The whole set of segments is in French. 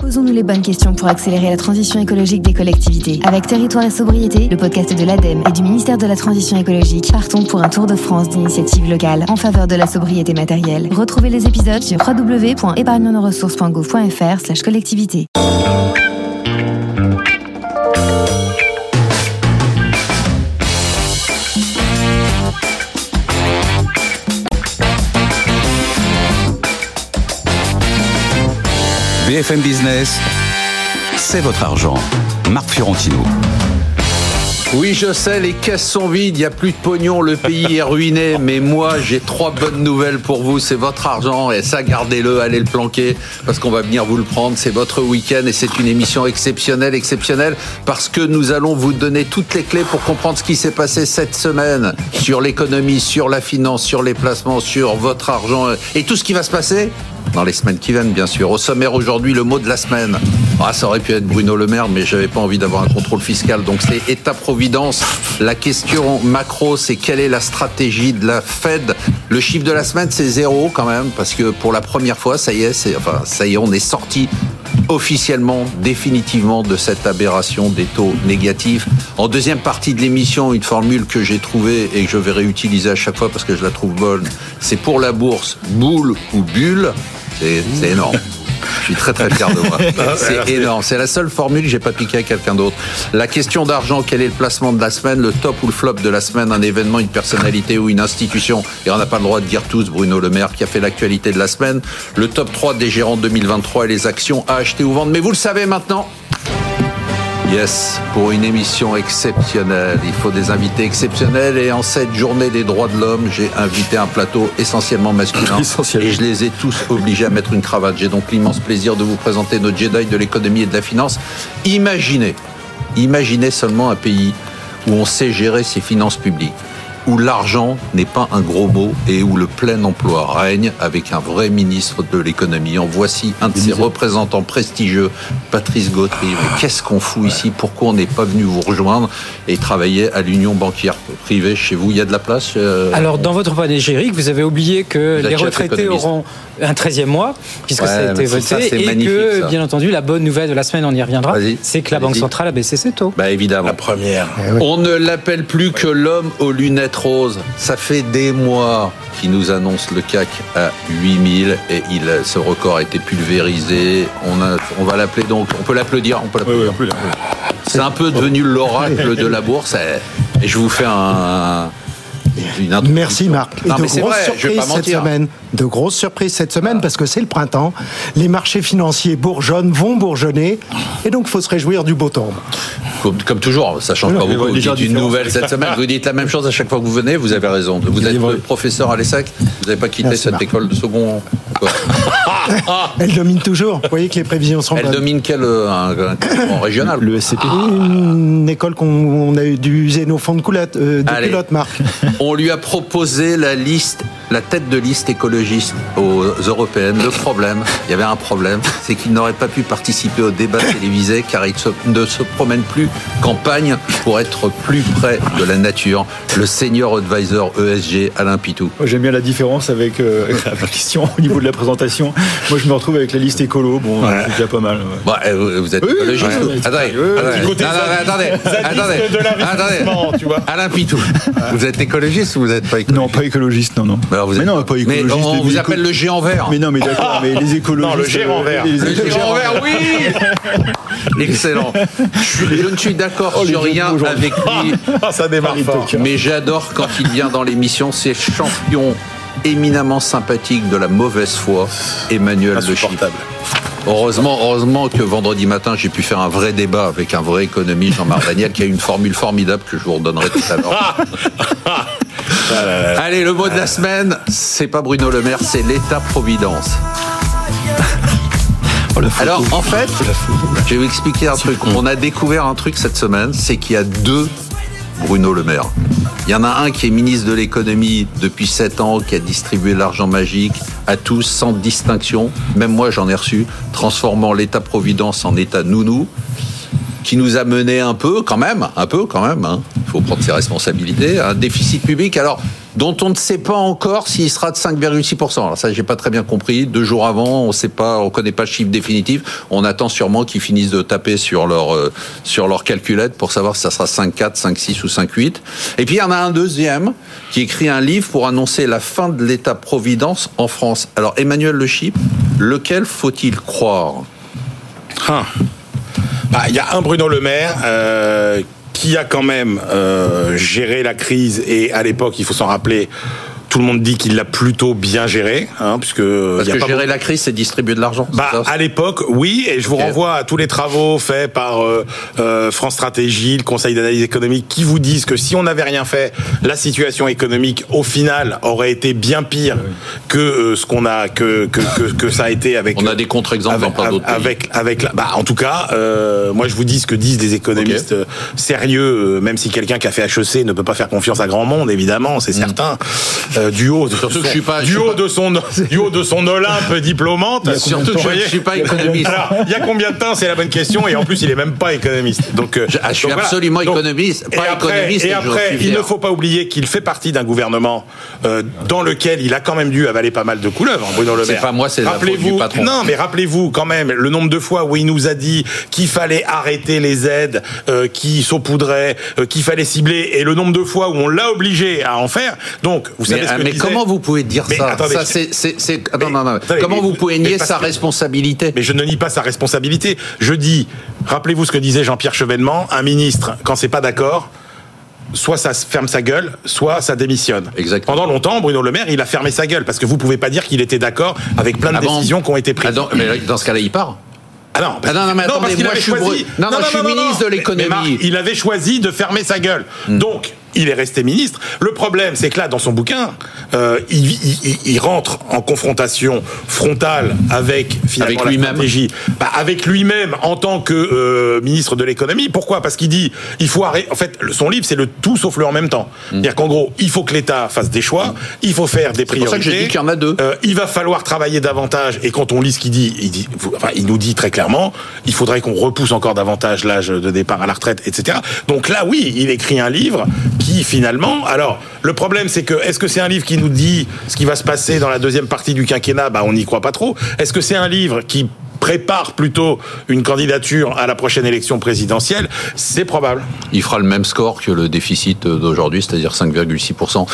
Posons-nous les bonnes questions pour accélérer la transition écologique des collectivités. Avec Territoire et Sobriété, le podcast de l'ADEME et du ministère de la Transition écologique, partons pour un tour de France d'initiatives locales en faveur de la sobriété matérielle. Retrouvez les épisodes sur www.épargnenosressources.gouv.fr/collectivité. BFM Business, c'est votre argent. Marc Fiorentino. Oui, je sais, les caisses sont vides, il n'y a plus de pognon, le pays est ruiné. Mais moi, j'ai 3 bonnes nouvelles pour vous. C'est votre argent et ça, gardez-le, allez le planquer parce qu'on va venir vous le prendre. C'est votre week-end et c'est une émission exceptionnelle parce que nous allons vous donner toutes les clés pour comprendre ce qui s'est passé cette semaine sur l'économie, sur la finance, sur les placements, sur votre argent et tout ce qui va se passer dans les semaines qui viennent, bien sûr. Au sommaire aujourd'hui, le mot de la semaine. Ça aurait pu être Bruno Le Maire, mais j'avais pas envie d'avoir un contrôle fiscal. Donc c'est État-providence. La question macro, c'est quelle est la stratégie de la Fed? Le chiffre de la semaine, c'est 0 quand même, parce que pour la première fois, ça y est, on est sorti officiellement, définitivement de cette aberration des taux négatifs. En deuxième partie de l'émission, une formule que j'ai trouvée et que je vais réutiliser à chaque fois parce que je la trouve bonne, c'est pour la bourse, boule ou bulle. C'est énorme. Je suis très très fier de moi. C'est énorme. C'est la seule formule que j'ai pas piqué à quelqu'un d'autre. La question d'argent, quel est le placement de la semaine, le top ou le flop de la semaine, un événement, une personnalité ou une institution. Et on n'a pas le droit de dire tous Bruno Le Maire qui a fait l'actualité de la semaine. Le top 3 des gérants 2023 et les actions à acheter ou vendre. Mais vous le savez maintenant. Yes, pour une émission exceptionnelle, il faut des invités exceptionnels et en cette journée des droits de l'homme, j'ai invité un plateau essentiellement masculin et je les ai tous obligés à mettre une cravate. J'ai donc l'immense plaisir de vous présenter nos Jedi de l'économie et de la finance. Imaginez seulement un pays où on sait gérer ses finances publiques, où l'argent n'est pas un gros mot et où le plein emploi règne avec un vrai ministre de l'économie. En voici un de ses représentants prestigieux, Patrice Gautry. Mais qu'est-ce qu'on fout ici? Pourquoi on n'est pas venu vous rejoindre et travailler à l'Union bancaire privée chez vous? Il y a de la place Alors, dans votre panégyrique, vous avez oublié que les retraités auront un 13e mois, puisque ça a été voté, et que, bien entendu, la bonne nouvelle de la semaine, on y reviendra, c'est que la Banque centrale a baissé ses taux. Évidemment. La première. On ne l'appelle plus que l'homme aux lunettes roses. Ça fait des mois qu'il nous annonce le CAC à 8000 et ce record a été pulvérisé. On va l'appeler donc, on peut l'applaudir. Oui. C'est un peu devenu l'oracle de la bourse et je vous fais Merci Marc. Et de grosses surprises cette semaine parce que c'est le printemps. Les marchés financiers vont bourgeonner et donc il faut se réjouir du beau temps. Comme toujours, ça change pas beaucoup. Vous dites une nouvelle cette semaine, vous dites la même chose à chaque fois que vous venez, vous avez raison. Vous êtes professeur à l'ESSEC, vous n'avez pas quitté cette école de second. Elle domine toujours. Vous voyez que les prévisions sont bonnes. Elle domine quel régional? Le SCP. Une école qu'on a dû user nos fonds de culotte, Marc. On lui a proposé la tête de liste écologiste aux européennes. Le problème, il y avait un problème, c'est qu'il n'aurait pas pu participer au débat télévisé car il ne se promène plus campagne pour être plus près de la nature. Le senior advisor ESG, Alain Pitou. Moi, j'aime bien la différence avec la question au niveau de la présentation. Moi, je me retrouve avec la liste écolo. C'est déjà pas mal. Vous êtes écologiste. Attendez. Tu vois. Alain Pitou, vous êtes écologiste ou vous n'êtes pas écologiste? Non, pas écologiste, non. Alors mais non, pas écologiste. Mais on vous appelle le géant vert. Mais non, mais d'accord, mais les écologistes... Non, le géant vert. Le géant vert, oui. Excellent. Je ne suis d'accord sur rien avec lui. Ça démarre fort. Mais j'adore quand il vient dans l'émission, ces champions éminemment sympathiques de la mauvaise foi, Emmanuel De Chypre. Heureusement que vendredi matin, j'ai pu faire un vrai débat avec un vrai économiste, Jean-Marc Daniel, qui a une formule formidable que je vous redonnerai tout à l'heure. Allez, le mot de la semaine, c'est pas Bruno Le Maire, c'est l'État-providence. Alors, en fait, je vais vous expliquer un truc. On a découvert un truc cette semaine, c'est qu'il y a 2 Bruno Le Maire. Il y en a un qui est ministre de l'économie depuis 7 ans, qui a distribué l'argent magique à tous, sans distinction. Même moi, j'en ai reçu, transformant l'État-providence en État nounou, qui nous a mené un peu quand même, hein. Il faut prendre ses responsabilités, un déficit public. Alors, dont on ne sait pas encore s'il sera de 5,6%. Alors ça, j'ai pas très bien compris. 2 jours avant, on connaît pas le chiffre définitif. On attend sûrement qu'ils finissent de taper sur leur calculette pour savoir si ça sera 5,4, 5,6 ou 5,8. Et puis il y en a un deuxième qui écrit un livre pour annoncer la fin de l'État-providence en France. Alors Emmanuel Le Chypre, lequel faut-il croire ? Il y a un Bruno Le Maire qui a quand même géré la crise, et à l'époque, il faut s'en rappeler, tout le monde dit qu'il l'a plutôt bien géré, puisque gérer la crise, c'est distribuer de l'argent. À l'époque, oui, et je vous renvoie à tous les travaux faits par France Stratégie, le Conseil d'analyse économique, qui vous disent que si on n'avait rien fait, la situation économique, au final, aurait été bien pire que ce qu'on a, que ça a été avec. On a des contre-exemples dans plein d'autres pays. En tout cas, moi je vous dis ce que disent des économistes sérieux, même si quelqu'un qui a fait HEC ne peut pas faire confiance à grand monde, évidemment, c'est certain. Du haut de son Olympe diplômante. Surtout que je ne suis pas économiste. Alors, il y a combien de temps, c'est la bonne question, et en plus, il est même pas économiste. Donc, je suis absolument économiste. Et après, il ne faut pas oublier qu'il fait partie d'un gouvernement dans lequel il a quand même dû avaler pas mal de couleuvres, Bruno Le Maire. C'est pas moi, c'est la faute du patron. Non, mais rappelez-vous quand même le nombre de fois où il nous a dit qu'il fallait arrêter les aides qui saupoudraient, qu'il fallait cibler, et le nombre de fois où on l'a obligé à en faire. Donc, vous savez mais comment vous pouvez dire ça ? Attendez, comment vous pouvez nier sa responsabilité ? Mais je ne nie pas sa responsabilité. Je dis, rappelez-vous ce que disait Jean-Pierre Chevènement, un ministre, quand c'est pas d'accord, soit ça ferme sa gueule, soit ça démissionne. Exactement. Pendant longtemps, Bruno Le Maire, il a fermé sa gueule, parce que vous pouvez pas dire qu'il était d'accord avec plein de décisions qui ont été prises. Mais dans ce cas-là, il part. Mais attendez, moi je suis ministre de l'économie. Il avait choisi de fermer sa gueule. Donc, il est resté ministre. Le problème, c'est que là, dans son bouquin, il rentre en confrontation frontale avec finalement lui-même. Stratégie, avec lui-même en tant que ministre de l'économie. Pourquoi ? Parce qu'il dit, il faut arrêter. En fait, son livre, c'est le tout sauf le en même temps. C'est-à-dire qu'en gros, il faut que l'État fasse des choix, il faut faire des priorités. C'est pour ça que je dis qu'il y en a 2. Il va falloir travailler davantage. Et quand on lit ce qu'il dit, il nous dit très clairement, il faudrait qu'on repousse encore davantage l'âge de départ à la retraite, etc. Donc là, oui, il écrit un livre qui finalement, alors le problème c'est que, est-ce que c'est un livre qui nous dit ce qui va se passer dans la deuxième partie du quinquennat ? On n'y croit pas trop. Est-ce que c'est un livre qui prépare plutôt une candidature à la prochaine élection présidentielle ? C'est probable. Il fera le même score que le déficit d'aujourd'hui, c'est-à-dire 5,6%.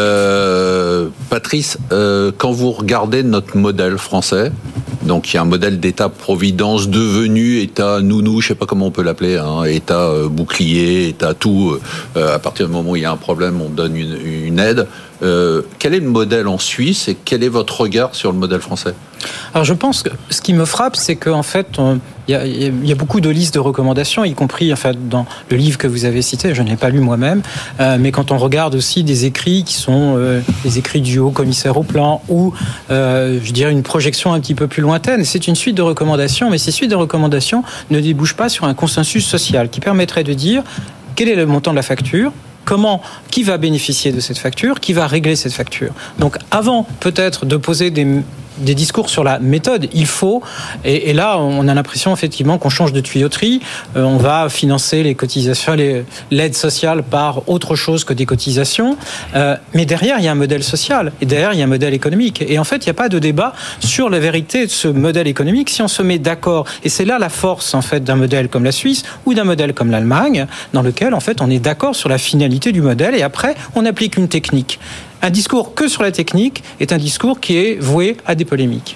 Patrice, quand vous regardez notre modèle français, donc il y a un modèle d'État-providence devenu État nounou, je ne sais pas comment on peut l'appeler, État bouclier, État tout, à partir du moment où il y a un problème, on donne une aide. Quel est le modèle en Suisse et quel est votre regard sur le modèle français ? Alors je pense que ce qui me frappe, c'est qu'en fait, il y a beaucoup de listes de recommandations, y compris en fait, dans le livre que vous avez cité, je ne l'ai pas lu moi-même, mais quand on regarde aussi des écrits qui sont les écrits du haut commissaire au plan ou, je dirais, une projection un petit peu plus lointaine, c'est une suite de recommandations, mais ces suites de recommandations ne débouchent pas sur un consensus social qui permettrait de dire quel est le montant de la facture, qui va bénéficier de cette facture, qui va régler cette facture. Donc avant peut-être de poser des discours sur la méthode, il faut, et là on a l'impression effectivement qu'on change de tuyauterie, on va financer les cotisations, l'aide sociale par autre chose que des cotisations, mais derrière il y a un modèle social, et derrière il y a un modèle économique, et en fait il n'y a pas de débat sur la vérité de ce modèle économique si on se met d'accord, et c'est là la force en fait d'un modèle comme la Suisse ou d'un modèle comme l'Allemagne, dans lequel en fait on est d'accord sur la finalité du modèle, et après on applique une technique. Un discours que sur la technique est un discours qui est voué à des polémiques.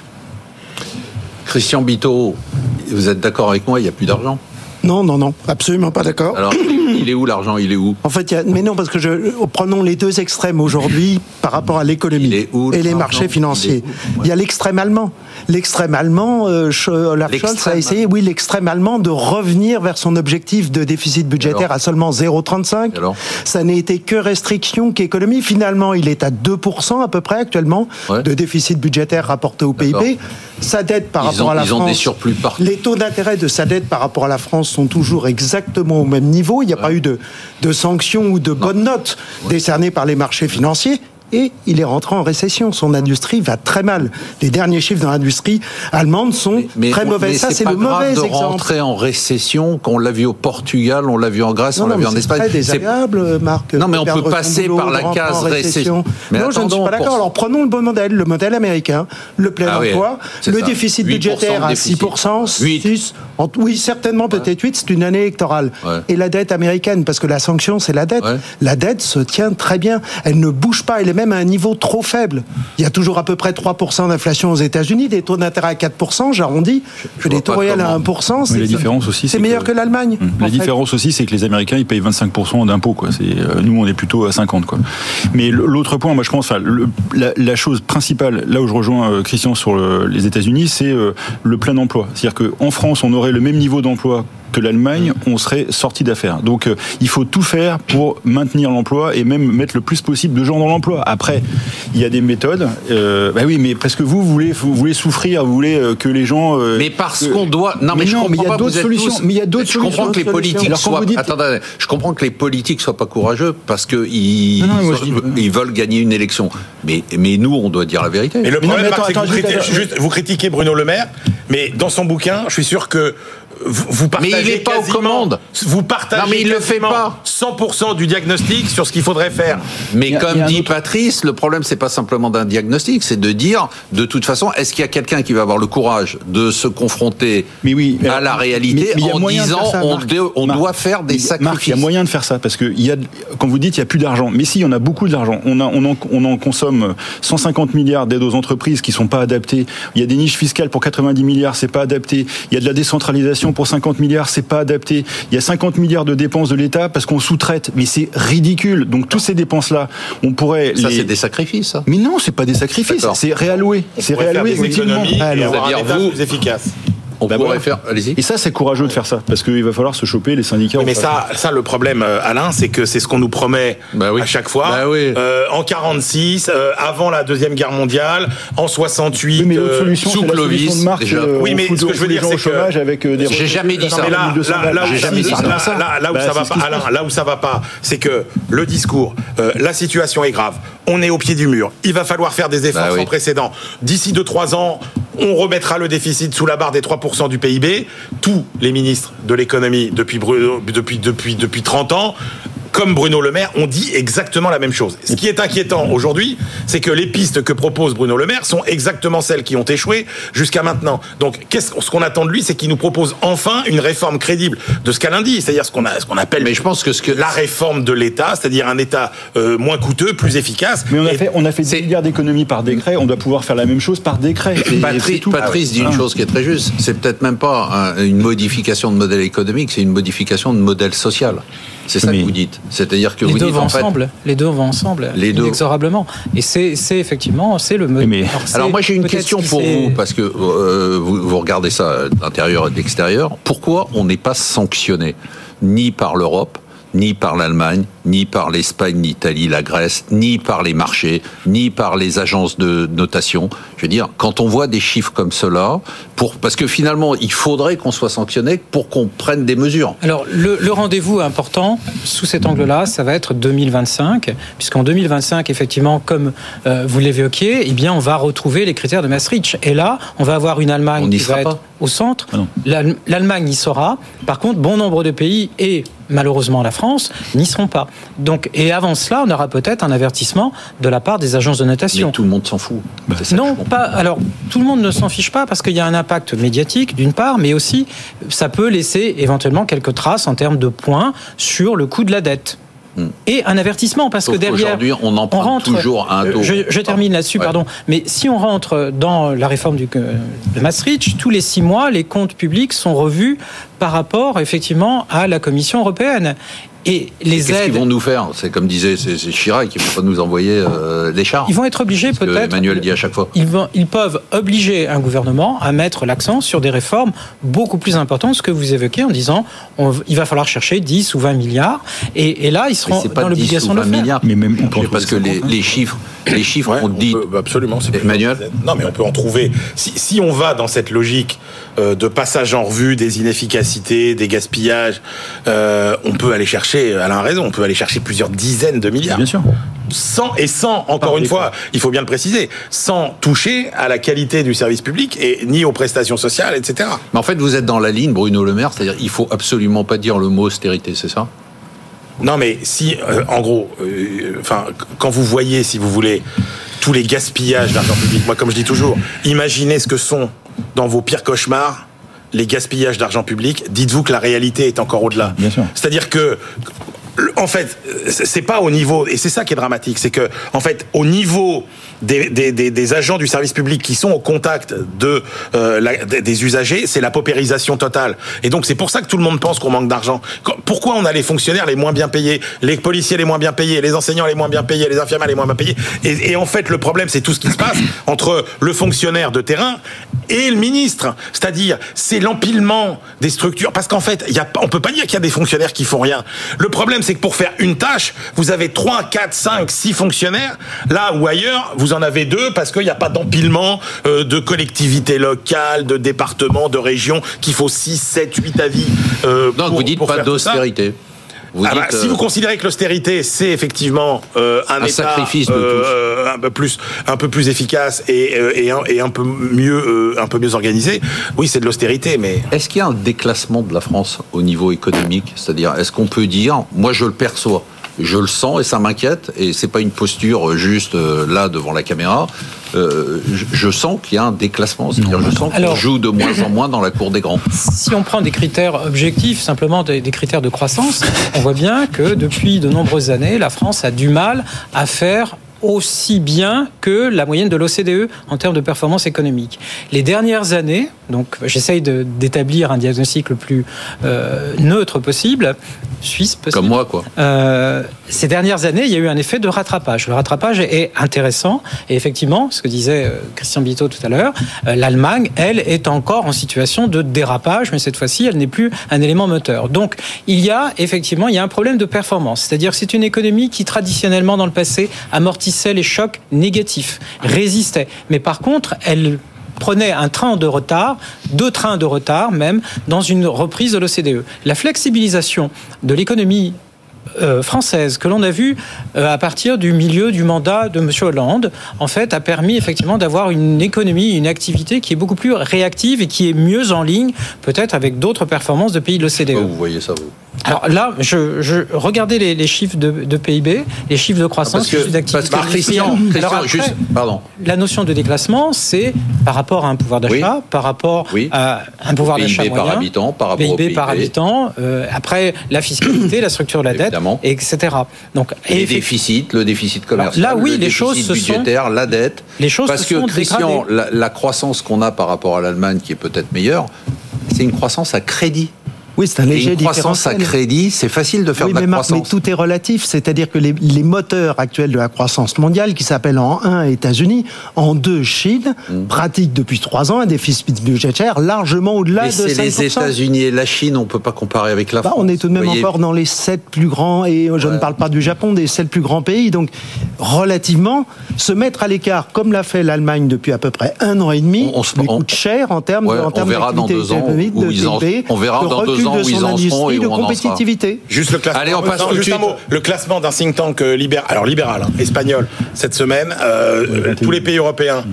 Christian Biteau, vous êtes d'accord avec moi, il n'y a plus d'argent ? Non, absolument pas d'accord. Alors, il est où l'argent ? Il est où ? En fait, mais non, parce que prenons les deux extrêmes aujourd'hui par rapport à l'économie et les marchés financiers. Il y a l'extrême allemand. L'extrême allemand, Olaf Scholz a essayé, l'extrême allemand, de revenir vers son objectif de déficit budgétaire à seulement 0,35. Ça n'a été que restriction qu'économie. Finalement, il est à 2% à peu près actuellement de déficit budgétaire rapporté au PIB. Sa dette par rapport à la France, ont des surplus partout. Les taux d'intérêt de sa dette par rapport à la France sont toujours exactement au même niveau. Il n'y a pas eu de sanctions ou de bonnes notes décernées par les marchés financiers. et il est rentré en récession. Son industrie va très mal. Les derniers chiffres dans l'industrie allemande sont très mauvais. Ça, c'est le mauvais exemple. De rentrer en récession, qu'on l'a vu au Portugal, on l'a vu en Grèce, on l'a vu en Espagne. C'est très désagréable, Marc. Non, mais on peut passer par la case récession. Mais non, je ne suis pas d'accord. Alors prenons le bon modèle, le modèle américain, le plein emploi, le déficit budgétaire à 6%, 6%. Oui, certainement, peut-être 8%, c'est une année électorale. Et la dette américaine, parce que la sanction, c'est la dette. La dette se tient très bien. Elle ne bouge pas. Elle est même à un niveau trop faible. Il y a toujours à peu près 3% d'inflation aux États-Unis, des taux d'intérêt à 4%, j'arrondis. Des taux réels à 1%. Mais la différence aussi, c'est meilleur que l'Allemagne. La différence aussi, c'est que les Américains, ils payent 25% d'impôts, quoi. Nous, on est plutôt à 50%, quoi. Mais l'autre point, moi, je pense, la chose principale, là où je rejoins Christian sur les États-Unis, c'est le plein emploi. C'est-à-dire qu'en France, on aurait le même niveau d'emploi que l'Allemagne, on serait sorti d'affaires. Donc, il faut tout faire pour maintenir l'emploi et même mettre le plus possible de gens dans l'emploi. Après, il y a des méthodes. Oui, mais parce que vous voulez souffrir, vous voulez que les gens. Mais parce qu'on doit. Non, mais je comprends mais il y a pas. d'autres solutions. Mais il y a d'autres solutions. Je comprends que les politiques soient. Attendez, je comprends que les politiques soient pas courageux parce que ils veulent gagner une élection. Mais nous, on doit dire la vérité. Et le problème, Marc, c'est que vous critiquez Bruno Le Maire, mais dans son bouquin, je suis sûr que vous partagez. Mais il n'est pas aux commandes. Vous partagez. Non, mais il le fait pas. 100% du diagnostic sur ce qu'il faudrait faire. Mais comme dit Patrice, le problème, c'est pas simplement d'un diagnostic, c'est de dire, de toute façon, est-ce qu'il y a quelqu'un qui va avoir le courage de se confronter à la réalité en disant on doit faire des sacrifices. Marc, il y a moyen de faire ça parce que quand vous dites il y a plus d'argent, mais si, il y en a beaucoup d'argent. On en consomme 150 milliards d'aides aux entreprises qui sont pas adaptées. Il y a des niches fiscales pour 90 milliards, c'est pas adapté. Il y a de la décentralisation pour 50 milliards, c'est pas adapté. Il y a 50 milliards de dépenses de l'État parce qu'on sous-traite, mais c'est ridicule. Donc toutes ces dépenses-là, on pourrait c'est des sacrifices, ça. Mais non, c'est pas des sacrifices, c'est réalloué. C'est réalloué utilement. C'est-à-dire plus efficace. On pourrait faire. Allez-y. Et ça, c'est courageux de faire ça, parce qu'il va falloir se choper les syndicats. Oui, mais ça, le problème, Alain, c'est que c'est ce qu'on nous promet à chaque fois. En 46, avant la Deuxième Guerre mondiale, en 68, mais l'autre solution, sous Clovis. Oui, mais ce que je veux dire, c'est que avec des j'ai jamais dit ça. Là où ça va pas, c'est que le discours, la situation est grave. On est au pied du mur. Il va falloir faire des efforts sans précédent. D'ici 2-3 ans, on remettra le déficit sous la barre des 3% du PIB. Tous les ministres de l'économie depuis 30 ans, comme Bruno Le Maire, ont dit exactement la même chose. Ce qui est inquiétant aujourd'hui, c'est que les pistes que propose Bruno Le Maire sont exactement celles qui ont échoué jusqu'à maintenant. Donc, ce qu'on attend de lui, c'est qu'il nous propose enfin une réforme crédible de ce qu'Alain dit, c'est-à-dire ce qu'on appelle. Mais je pense que la réforme de l'État, c'est-à-dire un État moins coûteux, plus efficace. Mais on a fait 10 milliards d'économies par décret. On doit pouvoir faire la même chose par décret. Patrice dit une chose qui est très juste. C'est peut-être même pas une modification de modèle économique, c'est une modification de modèle social. C'est ça que vous dites. C'est-à-dire que les deux vont ensemble, inexorablement. Et c'est effectivement, c'est le modèle. Alors moi j'ai une question pour vous, parce que vous regardez ça d'intérieur et d'extérieur. Pourquoi on n'est pas sanctionné ni par l'Europe, ni par l'Allemagne, ni par l'Espagne, l'Italie, la Grèce, ni par les marchés, ni par les agences de notation. Je veux dire, quand on voit des chiffres comme cela, parce que finalement, il faudrait qu'on soit sanctionné pour qu'on prenne des mesures. Alors, le rendez-vous important, sous cet angle-là, ça va être 2025, puisqu'en 2025, effectivement, comme vous l'évoquiez, eh bien, on va retrouver les critères de Maastricht. Et là, on va avoir une Allemagne qui va être au centre. L'Allemagne y sera. Par contre, bon nombre de pays et malheureusement la France n'y seront pas. Donc, et avant cela, on aura peut-être un avertissement de la part des agences de notation. Mais tout le monde s'en fout. Non, pas. Alors, tout le monde ne s'en fiche pas parce qu'il y a un impact médiatique d'une part, mais aussi ça peut laisser éventuellement quelques traces en termes de points sur le coût de la dette. Et un avertissement, parce que derrière, aujourd'hui, on emprunte toujours à un taux. Je termine là-dessus, pardon. Mais si on rentre dans la réforme de Maastricht, tous les 6 mois, les comptes publics sont revus par rapport, effectivement, à la Commission européenne. Et qu'est-ce qu'ils vont nous faire ? C'est comme disait Chirac, ils ne vont pas nous envoyer des chars. Ils vont être obligés, peut-être. Emmanuel dit à chaque fois. Ils peuvent obliger un gouvernement à mettre l'accent sur des réformes beaucoup plus importantes, ce que vous évoquez en disant il va falloir chercher 10 ou 20 milliards. Et là, ils seront dans l'obligation de le faire. Milliards, mais même parce que les chiffres on dit. Absolument. Emmanuel ? Non, mais on peut en trouver. Si on va dans cette logique de passage en revue des inefficacités, des gaspillages, on peut aller chercher chercher, Alain a raison, on peut aller chercher plusieurs dizaines de milliards. Bien sûr. Sans, encore une fois, il faut bien le préciser, sans toucher à la qualité du service public ni aux prestations sociales, etc. Mais en fait, vous êtes dans la ligne, Bruno Le Maire, c'est-à-dire il faut absolument pas dire le mot austérité, c'est ça ? Non, mais si, en gros, quand vous voyez, si vous voulez, tous les gaspillages d'argent public, moi, comme je dis toujours, imaginez ce que sont, dans vos pires cauchemars, les gaspillages d'argent public, dites-vous que la réalité est encore au-delà. Bien sûr. C'est-à-dire que, en fait, c'est pas au niveau, et c'est ça qui est dramatique, c'est que, en fait, au niveau des agents du service public qui sont au contact des usagers, c'est la paupérisation totale. Et donc, c'est pour ça que tout le monde pense qu'on manque d'argent. Pourquoi on a les fonctionnaires les moins bien payés, les policiers les moins bien payés, les enseignants les moins bien payés, les infirmières les moins bien payés? Et en fait, le problème, c'est tout ce qui se passe entre le fonctionnaire de terrain et le ministre. C'est-à-dire, c'est l'empilement des structures. Parce qu'en fait, on peut pas dire qu'il y a des fonctionnaires qui font rien. Le problème, c'est que pour faire une tâche, vous avez 3, 4, 5, 6 fonctionnaires. Là ou ailleurs, vous en avez 2 parce qu'il n'y a pas d'empilement de collectivités locales, de départements, de régions, qu'il faut 6, 7, 8 avis. Donc vous dites pas d'austérité. Si vous considérez que l'austérité, c'est effectivement un État sacrifice de tous. un peu plus efficace et un peu mieux organisé, oui, c'est de l'austérité. Mais est-ce qu'il y a un déclassement de la France au niveau économique ? C'est-à-dire, est-ce qu'on peut dire, moi je le perçois, je le sens et ça m'inquiète, et c'est pas une posture juste là devant la caméra. Je sens qu'il y a un déclassement, c'est-à-dire je sens qu'on joue de moins en moins dans la cour des grands. Si on prend des critères objectifs, simplement des critères de croissance, on voit bien que depuis de nombreuses années, la France a du mal à faire aussi bien que la moyenne de l'OCDE en termes de performance économique. Les dernières années, donc j'essaye d'établir un diagnostic le plus neutre possible, suisse possible. Comme moi, quoi. Ces dernières années, il y a eu un effet de rattrapage. Le rattrapage est intéressant, et effectivement, ce que disait Christian Bitteau tout à l'heure, l'Allemagne, elle, est encore en situation de dérapage, mais cette fois-ci, elle n'est plus un élément moteur. Donc, il y a un problème de performance. C'est-à-dire que c'est une économie qui, traditionnellement, dans le passé, amortissait les chocs négatifs, résistait. Mais par contre, elle prenait un train de retard, 2 trains de retard même, dans une reprise de l'OCDE. La flexibilisation de l'économie française que l'on a vue à partir du milieu du mandat de M. Hollande, en fait, a permis effectivement d'avoir une économie, une activité qui est beaucoup plus réactive et qui est mieux en ligne, peut-être avec d'autres performances de pays de l'OCDE. Vous voyez ça, vous ? Alors là, regardez les chiffres de PIB, les chiffres de croissance, les chiffres d'activité. Christian, juste, pardon. La notion de déclassement, c'est par rapport à un pouvoir d'achat, par rapport à un pouvoir d'achat moyen, par habitant, par rapport PIB au PIB par habitant, après la fiscalité, la structure de la dette, etc. Donc, le déficit commercial, là, oui, le déficit budgétaire, la dette. Les choses parce que Christian, la croissance qu'on a par rapport à l'Allemagne, qui est peut-être meilleure, c'est une croissance à crédit. Oui, c'est un léger différentiel. Une croissance à crédit, c'est facile de faire de la croissance. Mais tout est relatif, c'est-à-dire que les moteurs actuels de la croissance mondiale, qui s'appellent en 1 États-Unis, en 2 Chine, pratiquent depuis 3 ans un déficit budgétaire largement au-delà de 5%. Mais c'est les États-Unis et la Chine, on ne peut pas comparer avec la France. On est tout de même encore dans les 7 plus grands, et je ne parle pas du Japon, des 7 plus grands pays. Donc, relativement, se mettre à l'écart, comme l'a fait l'Allemagne depuis à peu près 1 an et demi, coûte cher en termes d'activité économique, de PIB. On verra dans 2 ans où ils en seront et où on en sera. Juste le classement. Allez, on passe tout de suite. Le classement d'un think tank libéral, espagnol, cette semaine, tous les pays européens,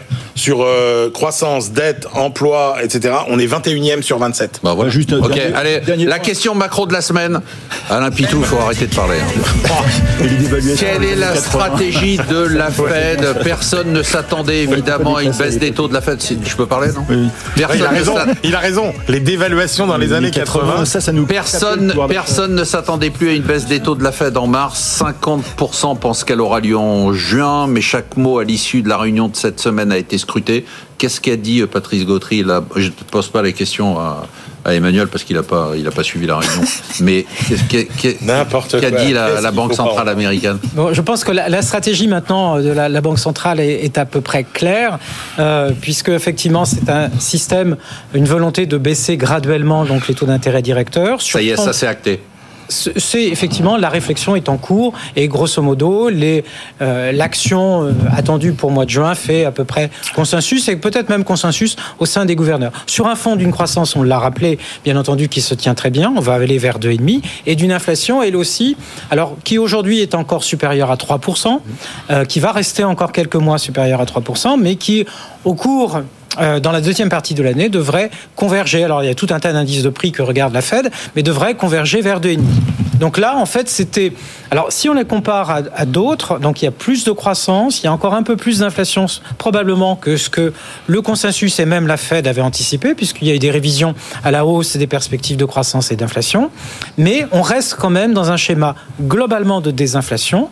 sur croissance, dette, emploi, etc. On est 21e sur 27. Bah voilà. Allez, la question macro de la semaine. Alain Pitou, il faut arrêter de parler. Quelle est la stratégie de la Fed ? Personne ne s'attendait évidemment à une baisse des taux de la Fed. Je peux parler, non ? Oui. Il a raison. Les dévaluations dans les années 80, personne ne s'attendait plus à une baisse des taux de la Fed en mars. 50% pensent qu'elle aura lieu en juin, mais chaque mot à l'issue de la réunion de cette semaine a été scruté. Qu'est-ce qu'a dit Patrice Gautry ? Là, je ne te pose pas la question à Emmanuel parce qu'il n'a pas suivi la réunion. Mais qu'a dit la Banque centrale américaine ? Bon, je pense que la stratégie maintenant de la Banque centrale est à peu près claire, puisque effectivement c'est un système, une volonté de baisser graduellement donc les taux d'intérêt directeurs. Ça y est, ça c'est acté. c'est effectivement, la réflexion est en cours et grosso modo, l'action attendue pour le mois de juin fait à peu près consensus et peut-être même consensus au sein des gouverneurs. Sur un fond d'une croissance, on l'a rappelé, bien entendu, qui se tient très bien, on va aller vers 2,5, et d'une inflation, elle aussi, alors qui aujourd'hui est encore supérieure à 3%, qui va rester encore quelques mois supérieure à 3%, mais qui, au cours dans la deuxième partie de l'année, devrait converger. Alors, il y a tout un tas d'indices de prix que regarde la Fed, mais devrait converger vers 2,5. Donc là, en fait, c'était... Alors, si on les compare à d'autres, donc il y a plus de croissance, il y a encore un peu plus d'inflation, probablement que ce que le consensus et même la Fed avaient anticipé, puisqu'il y a eu des révisions à la hausse et des perspectives de croissance et d'inflation. Mais on reste quand même dans un schéma globalement de désinflation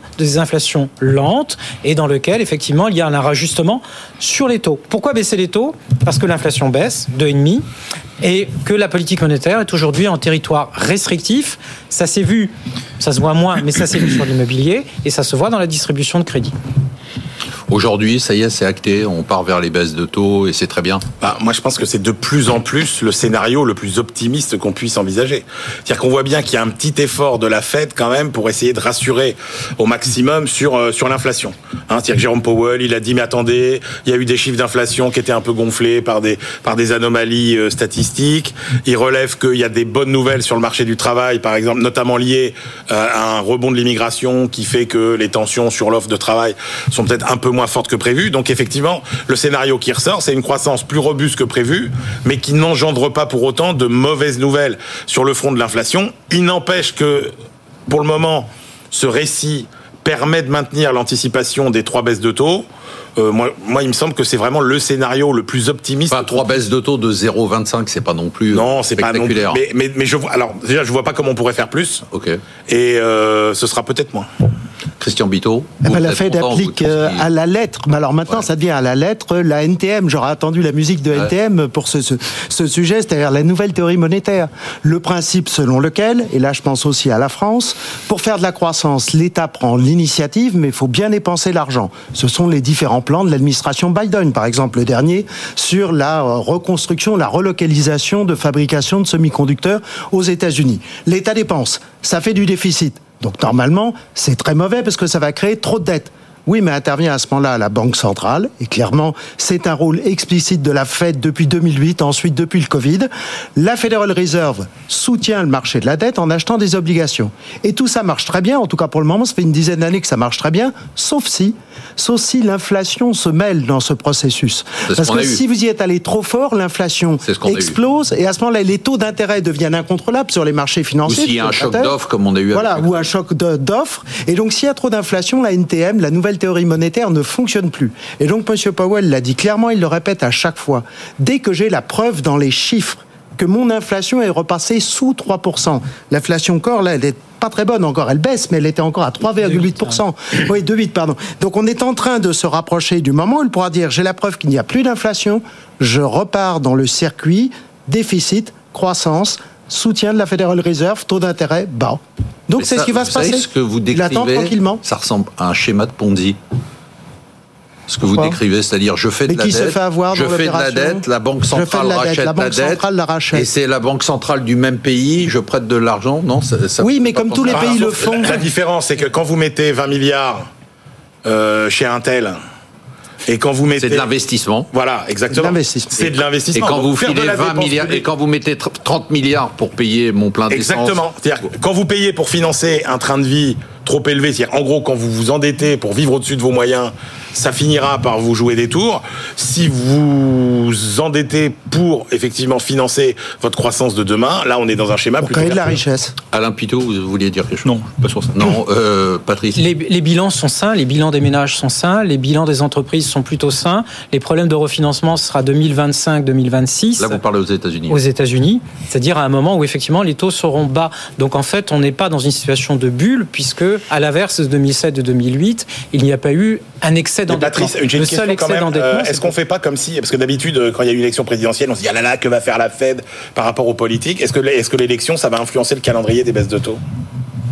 lente, et dans lequel, effectivement, il y a un rajustement sur les taux. Pourquoi baisser les taux ? Parce que l'inflation baisse, 2,5%, et que la politique monétaire est aujourd'hui en territoire restrictif. Ça s'est vu, ça se voit moins, mais ça s'est vu sur l'immobilier, et ça se voit dans la distribution de crédit. Aujourd'hui, ça y est, c'est acté, on part vers les baisses de taux et c'est très bien. Moi, je pense que c'est de plus en plus le scénario le plus optimiste qu'on puisse envisager. C'est-à-dire qu'on voit bien qu'il y a un petit effort de la Fed quand même pour essayer de rassurer au maximum sur l'inflation. C'est-à-dire que Jérôme Powell, il a dit mais attendez, il y a eu des chiffres d'inflation qui étaient un peu gonflés par des anomalies statistiques. Il relève qu'il y a des bonnes nouvelles sur le marché du travail, par exemple, notamment liées à un rebond de l'immigration qui fait que les tensions sur l'offre de travail sont peut-être un peu moins forte que prévu. Donc effectivement, le scénario qui ressort, c'est une croissance plus robuste que prévu, mais qui n'engendre pas pour autant de mauvaises nouvelles sur le front de l'inflation. Il n'empêche que, pour le moment, ce récit permet de maintenir l'anticipation des 3 baisses de taux. Moi, il me semble que c'est vraiment le scénario le plus optimiste. 3 baisses de taux de 0,25, c'est pas non plus non, c'est spectaculaire. Pas non plus, mais je vois. Alors déjà, je vois pas comment on pourrait faire plus. Ok. Et ce sera peut-être moins. Christian Bito. La Fed applique à la lettre. Mais alors maintenant, ça devient à la lettre la NTM. J'aurais attendu la musique de NTM pour ce sujet, c'est-à-dire la nouvelle théorie monétaire. Le principe selon lequel, et là je pense aussi à la France, pour faire de la croissance, l'État prend l'initiative, mais il faut bien dépenser l'argent. Ce sont les différents plans de l'administration Biden, par exemple le dernier, sur la reconstruction, la relocalisation de fabrication de semi-conducteurs aux États-Unis. L'État dépense, ça fait du déficit. Donc normalement, c'est très mauvais parce que ça va créer trop de dettes. Oui, mais intervient à ce moment-là la Banque centrale, et clairement, c'est un rôle explicite de la Fed depuis 2008, ensuite depuis le Covid. La Federal Reserve soutient le marché de la dette en achetant des obligations. Et tout ça marche très bien, en tout cas pour le moment, ça fait une dizaine d'années que ça marche très bien, sauf si l'inflation se mêle dans ce processus. Parce que si vous y êtes allé trop fort, l'inflation explose, et à ce moment-là, les taux d'intérêt deviennent incontrôlables sur les marchés financiers. Ou s'il y a un choc d'offres, comme on a eu avec ou un choc d'offres. Et donc, s'il y a trop d'inflation, la NTM, la nouvelle théorie monétaire, ne fonctionne plus. Et donc, M. Powell l'a dit clairement, il le répète à chaque fois. Dès que j'ai la preuve dans les chiffres que mon inflation est repassée sous 3%. L'inflation corps, là, elle est pas très bonne encore, elle baisse, mais elle était encore à 3,8%. Oui, 2,8, pardon. Donc on est en train de se rapprocher du moment où il pourra dire, j'ai la preuve qu'il n'y a plus d'inflation, je repars dans le circuit, déficit, croissance, soutien de la Federal Reserve, taux d'intérêt bas. Donc c'est ce qui va se passer. Ce que vous décrivez, ça ressemble à un schéma de Ponzi. Ce que vous décrivez, c'est-à-dire je fais de la dette, je fais de la dette, la Banque centrale rachète la dette, et c'est la Banque centrale du même pays, je prête de l'argent, non ça oui, mais comme tous les pays le font. La différence, c'est que quand vous mettez 20 milliards chez Intel, et quand vous mettez... C'est de l'investissement. Voilà, exactement. C'est de l'investissement. Et quand vous filez 20 milliards, et quand vous mettez 30 milliards pour payer mon plein d'essence... Exactement. C'est-à-dire, quand vous payez pour financer un train de vie trop élevé, c'est-à-dire, en gros, quand vous vous endettez pour vivre au-dessus de vos moyens, ça finira par vous jouer des tours. Si vous endettez pour, effectivement, financer votre croissance de demain, là, on est dans un schéma pour créer de la richesse. Alain Pitot, vous vouliez dire quelque chose? Non, pas sur ça. Non, Patrice. Les bilans sont sains, les bilans des ménages sont sains, les bilans des entreprises sont plutôt sains. Les problèmes de refinancement, ce sera 2025-2026. Là, vous parlez aux États-Unis. Aux États-Unis, c'est-à-dire à un moment où, effectivement, les taux seront bas. Donc, en fait, on n'est pas dans une situation de bulle, puisque, à l'inverse de 2007 et 2008, il n'y a pas eu un excès d'endettement. Patrice, j'ai une question quand même. Est-ce qu'on ne fait pas comme si, parce que d'habitude, quand il y a une élection présidentielle, on se dit, ah là là, que va faire la Fed par rapport aux politiques? Est-ce que l'élection, ça va influencer le calendrier des baisses de taux?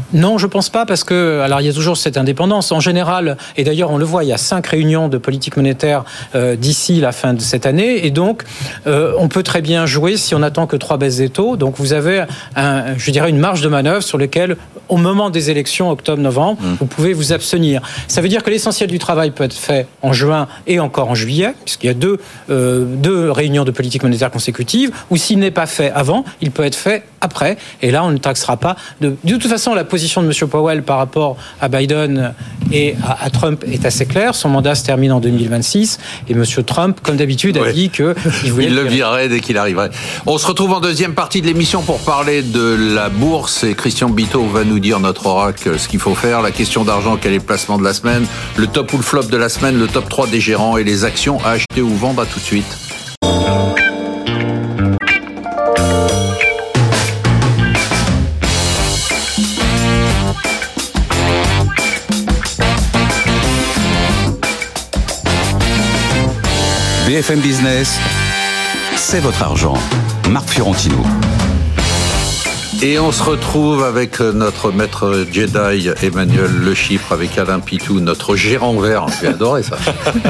Non, je pense pas, parce que alors il y a toujours cette indépendance en général, et d'ailleurs on le voit, il y a 5 réunions de politique monétaire d'ici la fin de cette année, et donc on peut très bien jouer si on n'attend que 3 baisses des taux. Donc vous avez une marge de manœuvre sur laquelle, au moment des élections octobre-novembre, vous pouvez vous abstenir. Ça veut dire que l'essentiel du travail peut être fait en juin et encore en juillet, puisqu'il y a deux réunions de politique monétaire consécutives, ou s'il n'est pas fait avant, il peut être fait après, et là on ne taxera pas. De toute façon, la position de M. Powell par rapport à Biden et à Trump est assez claire. Son mandat se termine en 2026, et M. Trump, comme d'habitude, a dit qu'il voulait... Il le virerait dès qu'il arriverait. On se retrouve en deuxième partie de l'émission pour parler de la bourse, et Christian Bito va nous dire, notre oracle, ce qu'il faut faire. La question d'argent, quel est le placement de la semaine, le top ou le flop de la semaine, le top 3 des gérants et les actions à acheter ou vendre. À tout de suite. BFM Business, c'est votre argent. Marc Fiorentino. Et on se retrouve avec notre maître Jedi Emmanuel Le Chypre, avec Alain Pitou, notre gérant vert. J'ai adoré ça.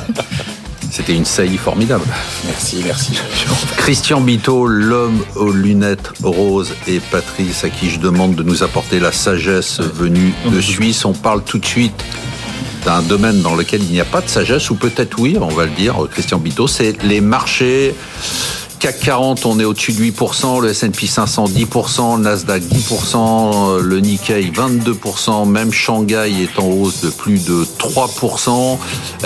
C'était une saillie formidable. Merci. Christian Bito, l'homme aux lunettes roses, et Patrice, à qui je demande de nous apporter la sagesse venue de Suisse. On parle tout de suite d'un domaine dans lequel il n'y a pas de sagesse, ou peut-être oui, on va le dire, Christian Bito, c'est les marchés. CAC 40, on est au-dessus de 8%, le S&P 500 10%, le Nasdaq 10%, le Nikkei 22%, même Shanghai est en hausse de plus de 3%.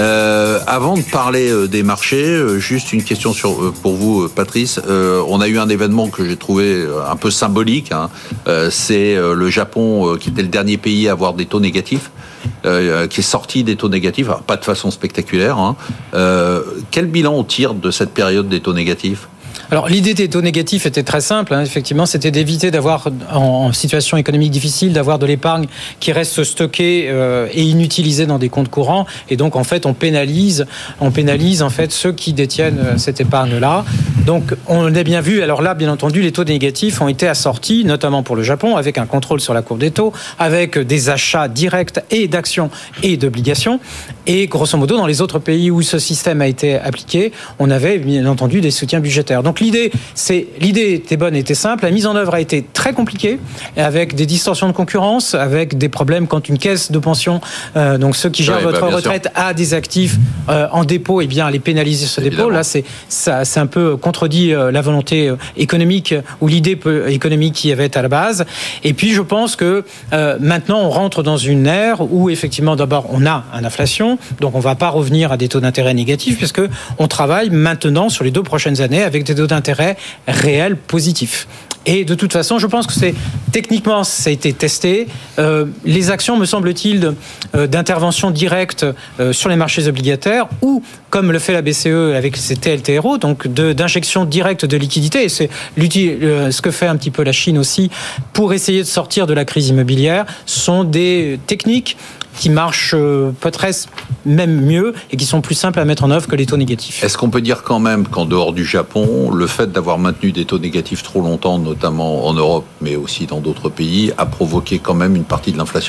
Avant de parler des marchés, juste une question pour vous, Patrice. On a eu un événement que j'ai trouvé un peu symbolique. C'est le Japon qui était le dernier pays à avoir des taux négatifs. Qui est sorti des taux négatifs, alors pas de façon spectaculaire. Quel bilan on tire de cette période des taux négatifs ? Alors l'idée des taux négatifs était très simple, effectivement, c'était d'éviter d'avoir, en situation économique difficile, d'avoir de l'épargne qui reste stockée et inutilisée dans des comptes courants, et donc en fait on pénalise en fait ceux qui détiennent cette épargne-là. Donc on a bien vu, alors là bien entendu les taux négatifs ont été assortis, notamment pour le Japon, avec un contrôle sur la courbe des taux, avec des achats directs et d'actions et d'obligations, et grosso modo dans les autres pays où ce système a été appliqué, on avait bien entendu des soutiens budgétaires. Donc l'idée était bonne, était simple. La mise en œuvre a été très compliquée, avec des distorsions de concurrence, avec des problèmes quand une caisse de pension, donc ceux qui gèrent votre retraite, a des actifs en dépôt, et bien les pénaliser ce dépôt. Là, c'est un peu contredit la volonté économique ou l'idée économique qui y avait à la base. Et puis, je pense que maintenant, on rentre dans une ère où effectivement, d'abord, on a une inflation, donc on ne va pas revenir à des taux d'intérêt négatifs, puisque on travaille maintenant sur les 2 prochaines années avec des taux d'intérêt réels positifs. Et de toute façon, je pense que techniquement, ça a été testé. Les actions, me semble-t-il, d'intervention directe sur les marchés obligataires, ou comme le fait la BCE avec ses TLTRO, donc d'injection directe de liquidités, et c'est ce que fait un petit peu la Chine aussi pour essayer de sortir de la crise immobilière, sont des techniques qui marchent peut-être même mieux et qui sont plus simples à mettre en œuvre que les taux négatifs. Est-ce qu'on peut dire quand même qu'en dehors du Japon, le fait d'avoir maintenu des taux négatifs trop longtemps, notamment en Europe, mais aussi dans d'autres pays, a provoqué quand même une partie de l'inflation ?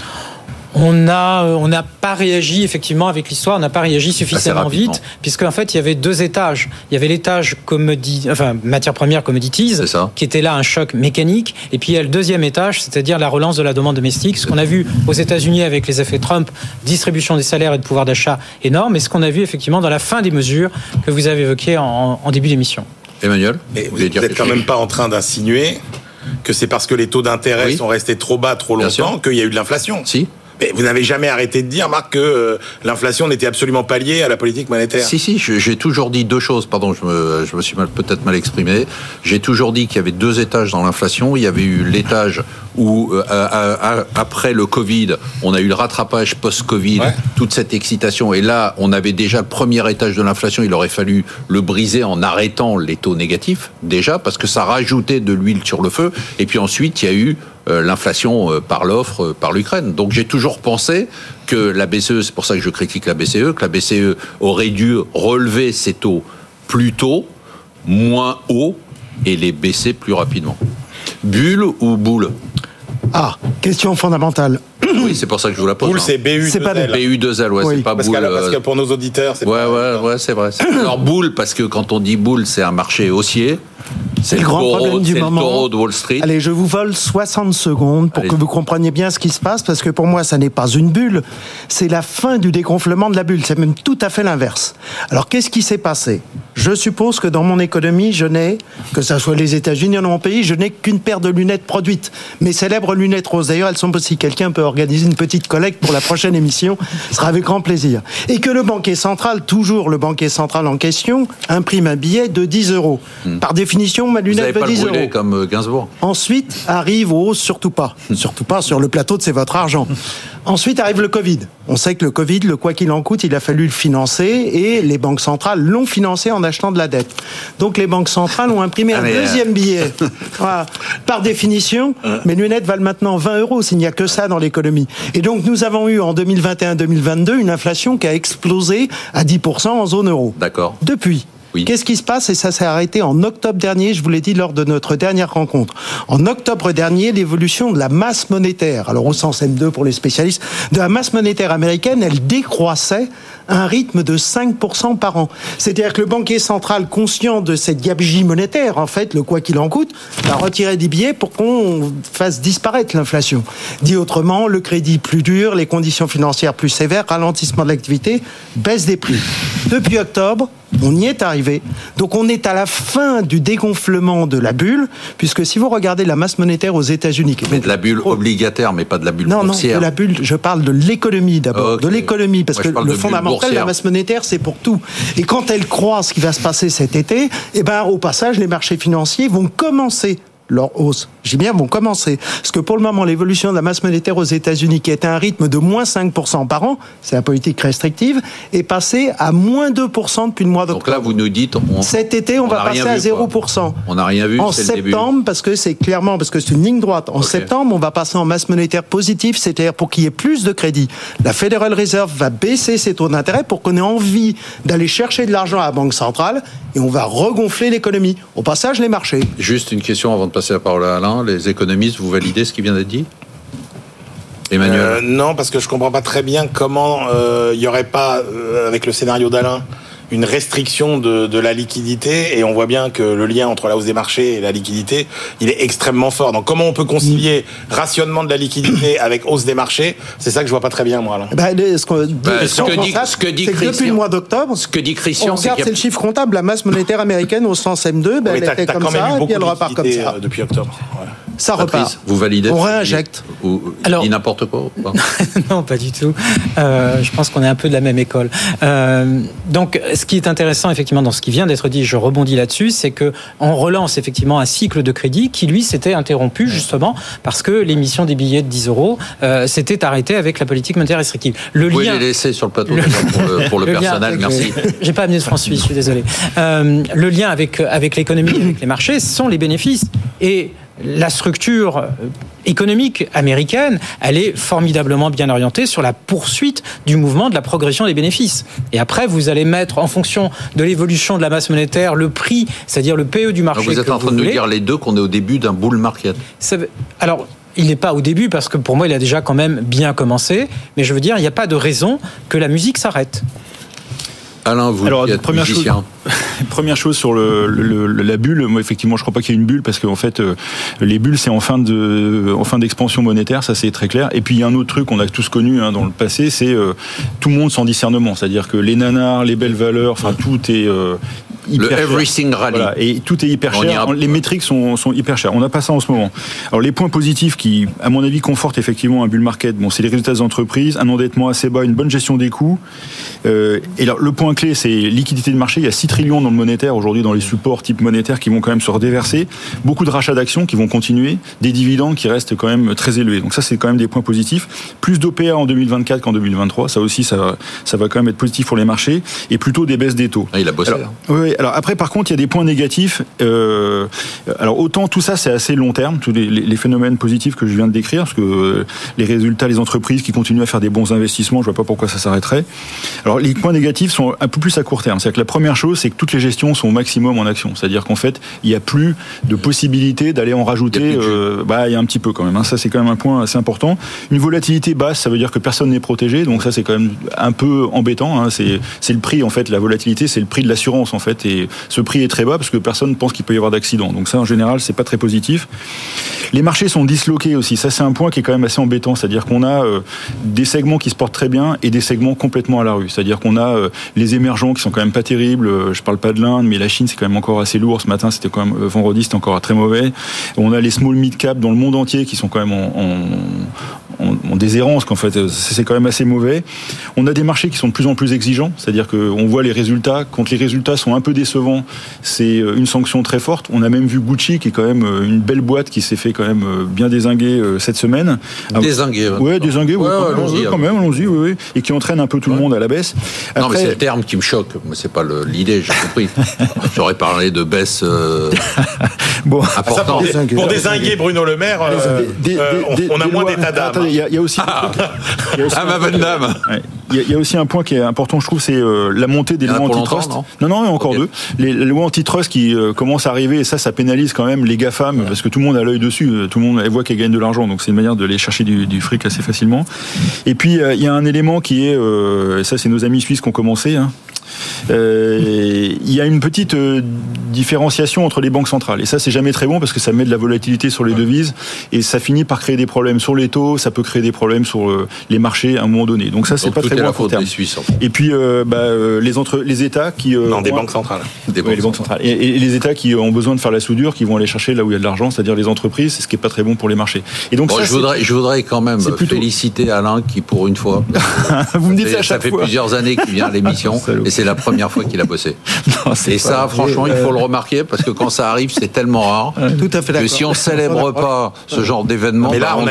On n'a pas réagi, effectivement, avec l'histoire, on n'a pas réagi suffisamment vite, puisque en fait, il y avait 2 étages. Il y avait l'étage matières premières commodities, qui était là un choc mécanique, et puis il y a le deuxième étage, c'est-à-dire la relance de la demande domestique, ce qu'on a vu aux États-Unis avec les effets Trump, distribution des salaires et de pouvoir d'achat énorme, et ce qu'on a vu effectivement dans la fin des mesures que vous avez évoquées en début d'émission. Emmanuel, vous n'êtes quand même pas en train d'insinuer que c'est parce que les taux d'intérêt sont restés trop bas trop longtemps qu'il y a eu de l'inflation ? Si. Mais vous n'avez jamais arrêté de dire, Marc, que l'inflation n'était absolument pas liée à la politique monétaire. Si, j'ai toujours dit 2 choses. Pardon, je me suis peut-être mal exprimé. J'ai toujours dit qu'il y avait 2 étages dans l'inflation. Il y avait eu l'étage où, après le Covid, on a eu le rattrapage post-Covid, toute cette excitation. Et là, on avait déjà le premier étage de l'inflation. Il aurait fallu le briser en arrêtant les taux négatifs, déjà, parce que ça rajoutait de l'huile sur le feu. Et puis ensuite, il y a eu l'inflation par l'offre, par l'Ukraine. Donc j'ai toujours pensé que la BCE, c'est pour ça que je critique la BCE, que la BCE aurait dû relever ses taux plus tôt, moins haut, et les baisser plus rapidement. Bulle ou boule ? Question fondamentale. Oui, c'est pour ça que je vous la pose. Boule, c'est BU2L. C'est pas BU2L, ouais, Oui. c'est pas Parce boule. que pour nos auditeurs, c'est pas... Ouais, c'est vrai. Alors boule, parce que quand on dit boule, c'est un marché haussier. C'est le grand problème du moment. C'est le taureau de Wall Street. Allez, je vous vole 60 secondes pour que vous compreniez bien ce qui se passe, parce que pour moi, ça n'est pas une bulle, c'est la fin du dégonflement de la bulle. C'est même tout à fait l'inverse. Alors, qu'est-ce qui s'est passé ? Je suppose que dans mon économie, je n'ai, que ça soit les États-Unis ou dans mon pays, je n'ai qu'une paire de lunettes produites. Mes célèbres lunettes roses. D'ailleurs, elles sont si quelqu'un peut organiser une petite collecte pour la prochaine émission, ce sera avec grand plaisir. Et que le banquier central, toujours le banquier central en question, imprime un billet de 10 euros. Par définition, ma lunette veut 10 euros. Vous n'avez pas le brûler comme Gainsbourg. Ensuite arrive aux hausses, surtout pas sur le plateau de C'est votre argent. Ensuite arrive le Covid. On sait que le Covid, le quoi qu'il en coûte, il a fallu le financer et les banques centrales l'ont financé en achetant de la dette. Donc les banques centrales ont imprimé un deuxième billet. Voilà. Par définition, mes lunettes valent maintenant 20 euros s'il n'y a que ça dans l'économie. Et donc nous avons eu en 2021-2022 une inflation qui a explosé à 10% en zone euro. D'accord. Depuis. Oui. Qu'est-ce qui se passe ? Et ça s'est arrêté en octobre dernier, je vous l'ai dit lors de notre dernière rencontre. En octobre dernier, l'évolution de la masse monétaire, alors au sens M2 pour les spécialistes, de la masse monétaire américaine, elle décroissait à un rythme de 5% par an. C'est-à-dire que le banquier central, conscient de cette gabegie monétaire, en fait, le quoi qu'il en coûte, va retirer des billets pour qu'on fasse disparaître l'inflation. Dit autrement, le crédit plus dur, les conditions financières plus sévères, ralentissement de l'activité, baisse des prix. Depuis octobre, on y est arrivé. Donc on est à la fin du dégonflement de la bulle, puisque si vous regardez la masse monétaire aux États-Unis... Mais de la bulle obligataire, mais pas de la bulle boursière. Non, de la bulle, je parle de l'économie d'abord. Okay. De l'économie, parce que le fondamental de la masse monétaire, c'est pour tout. Et quand elle croit ce qui va se passer cet été, au passage, les marchés financiers vont commencer leur hausse. Je dis bien vont commencer. Parce que pour le moment, l'évolution de la masse monétaire aux États-Unis, qui est à un rythme de moins 5% par an, c'est la politique restrictive, est passée à moins 2% depuis le mois d'octobre. Donc là, vous nous dites... Cet été, on va passer à 0%. On n'a rien vu, en c'est septembre, le début. parce que c'est une ligne droite. En septembre, on va passer en masse monétaire positive, c'est-à-dire pour qu'il y ait plus de crédit. La Federal Reserve va baisser ses taux d'intérêt pour qu'on ait envie d'aller chercher de l'argent à la Banque centrale et on va regonfler l'économie. Au passage, les marchés. Juste une question avant de passer la parole à Alain. Les économistes, vous validez ce qui vient d'être dit ? Emmanuel ? Non, parce que je comprends pas très bien comment il y aurait pas, avec le scénario d'Alain, une restriction de la liquidité, et on voit bien que le lien entre la hausse des marchés et la liquidité, il est extrêmement fort. Donc comment on peut concilier rationnement de la liquidité avec hausse des marchés ? C'est ça que je vois pas très bien, moi, Alain. Ce que dit Christian, depuis le mois d'octobre, ce que dit Christian, c'est le chiffre comptable, la masse monétaire américaine au sens M2, elle était comme ça, et puis elle repart comme ça. Depuis octobre. Voilà. Ça repart. Vous validez ? On réinjecte. Ou dit n'importe quoi ou pas ? Non, pas du tout. Je pense qu'on est un peu de la même école. Donc, ce qui est intéressant, effectivement, dans ce qui vient d'être dit, je rebondis là-dessus, c'est qu'on relance effectivement un cycle de crédit qui, lui, s'était interrompu, justement, parce que l'émission des billets de 10 euros s'était arrêtée avec la politique monétaire restrictive. Vous pouvez les laisser sur le plateau pour le personnel, merci. J'ai pas amené de francs suisses, je suis désolé. Le lien avec l'économie, avec les marchés, ce sont les bénéfices. Et la structure économique américaine, elle est formidablement bien orientée sur la poursuite du mouvement de la progression des bénéfices. Et après, vous allez mettre, en fonction de l'évolution de la masse monétaire, le prix, c'est-à-dire le PE du marché. Donc vous êtes en train de nous dire les deux qu'on est au début d'un bull market. Alors, il n'est pas au début, parce que pour moi, il a déjà quand même bien commencé. Mais je veux dire, il n'y a pas de raison que la musique s'arrête. Alain, vous êtes musicien. Première chose sur la bulle, moi effectivement je crois pas qu'il y ait une bulle parce qu'en fait les bulles c'est en fin d'expansion monétaire, ça c'est très clair. Et puis il y a un autre truc qu'on a tous connu dans le passé, c'est tout le monde sans discernement, c'est-à-dire que les nanars, les belles valeurs, enfin tout est hyper le everything rally. Voilà, et tout est hyper cher. Les métriques sont hyper chères. On n'a pas ça en ce moment. Alors les points positifs qui, à mon avis, confortent effectivement un bull market, c'est les résultats des entreprises, un endettement assez bas, une bonne gestion des coûts. Et alors le point clé, c'est liquidité de marché. Il y a 6 trillions dans le monétaire aujourd'hui, dans les supports type monétaire qui vont quand même se redéverser. Beaucoup de rachats d'actions qui vont continuer, des dividendes qui restent quand même très élevés. Donc ça, c'est quand même des points positifs. Plus d'OPA en 2024 qu'en 2023. Ça aussi, ça va quand même être positif pour les marchés. Et plutôt des baisses des taux. Il a bossé. Oui, Alors après, par contre, il y a des points négatifs. Alors autant tout ça, c'est assez long terme, tous les phénomènes positifs que je viens de décrire, parce que les résultats, les entreprises qui continuent à faire des bons investissements, je vois pas pourquoi ça s'arrêterait. Alors les points négatifs sont un peu plus à court terme. C'est-à-dire que la première chose, c'est que toutes les gestions sont au maximum en action. C'est-à-dire qu'en fait, il n'y a plus de possibilité d'aller en rajouter. Il y a un petit peu quand même. Hein. Ça, c'est quand même un point assez important. Une volatilité basse, ça veut dire que personne n'est protégé. Donc ça, c'est quand même un peu embêtant. Hein. C'est le prix, en fait, la volatilité, c'est le prix de l'assurance, en fait. Et ce prix est très bas parce que personne pense qu'il peut y avoir d'accident. Donc ça, en général, c'est pas très positif. Les marchés sont disloqués aussi. Ça, c'est un point qui est quand même assez embêtant. C'est-à-dire qu'on a des segments qui se portent très bien et des segments complètement à la rue. C'est-à-dire qu'on a les émergents qui sont quand même pas terribles. Je parle pas de l'Inde, mais la Chine, c'est quand même encore assez lourd. Ce matin, c'était quand même vendredi, c'était encore très mauvais. On a les small mid cap dans le monde entier qui sont quand même en déshérence, qu'en fait, c'est quand même assez mauvais. On a des marchés qui sont de plus en plus exigeants, c'est-à-dire qu'on voit les résultats. Quand les résultats sont un peu décevants, c'est une sanction très forte. On a même vu Gucci, qui est quand même une belle boîte, qui s'est fait quand même bien dézinguer cette semaine. Dézinguer. Ouais, dézinguer. Allons-y, oui. Et qui entraîne un peu tout le monde à la baisse. Après, non, mais c'est le terme qui me choque. Moi, c'est pas l'idée, j'ai compris. J'aurais parlé de baisse importante. Pour dézinguer Bruno Le Maire, on a moins d'état d'âme. Il y a aussi ma bonne dame. Il y a aussi un point qui est important, je trouve, c'est la montée des lois antitrust. Non, il y en a encore deux. Les lois antitrust qui commencent à arriver, et ça pénalise quand même les GAFAM, parce que tout le monde a l'œil dessus, tout le monde voit qu'elles gagnent de l'argent, donc c'est une manière de les chercher du fric assez facilement. Et puis, il y a un élément qui est, et ça c'est nos amis suisses qui ont commencé, il y a une petite différenciation entre les banques centrales, et ça c'est jamais très bon parce que ça met de la volatilité sur les devises et ça finit par créer des problèmes sur les taux, ça peut créer des problèmes sur les marchés à un moment donné, donc ça c'est pas très bon à court terme. Et puis les États qui des banques centrales, les banques centrales et les États qui ont besoin de faire la soudure, qui vont aller chercher là où il y a de l'argent, c'est-à-dire les entreprises, c'est ce qui est pas très bon pour les marchés. Et donc je voudrais quand même féliciter Alain qui pour une fois vous me dites ça à chaque fois. Ça fait plusieurs années qu'il vient à l'émission et c'est la première fois qu'il a bossé. Non, et ça, franchement, il faut le remarquer parce que quand ça arrive, c'est tellement rare. Tout à fait d'accord. Que si on célèbre pas ce genre d'événement, mais là, on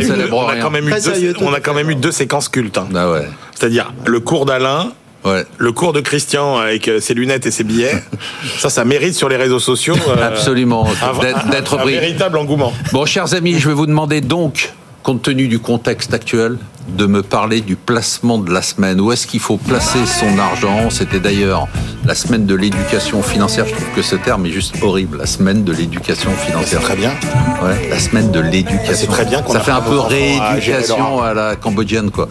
a quand même eu 2 séquences cultes. Hein. Ah ouais. C'est-à-dire le cours d'Alain. Ouais. Le cours de Christian avec ses lunettes et ses billets, ça mérite sur les réseaux sociaux. Absolument, d'être un véritable engouement. Bon, chers amis, je vais vous demander donc, compte tenu du contexte actuel, de me parler du placement de la semaine. Où est-ce qu'il faut placer son argent? C'était d'ailleurs la semaine de l'éducation financière. Je trouve que ce terme est juste horrible. La semaine de l'éducation financière. C'est très bien. Ouais, la semaine de l'éducation. C'est très bien. Ça fait un peu rééducation à la cambodgienne, quoi.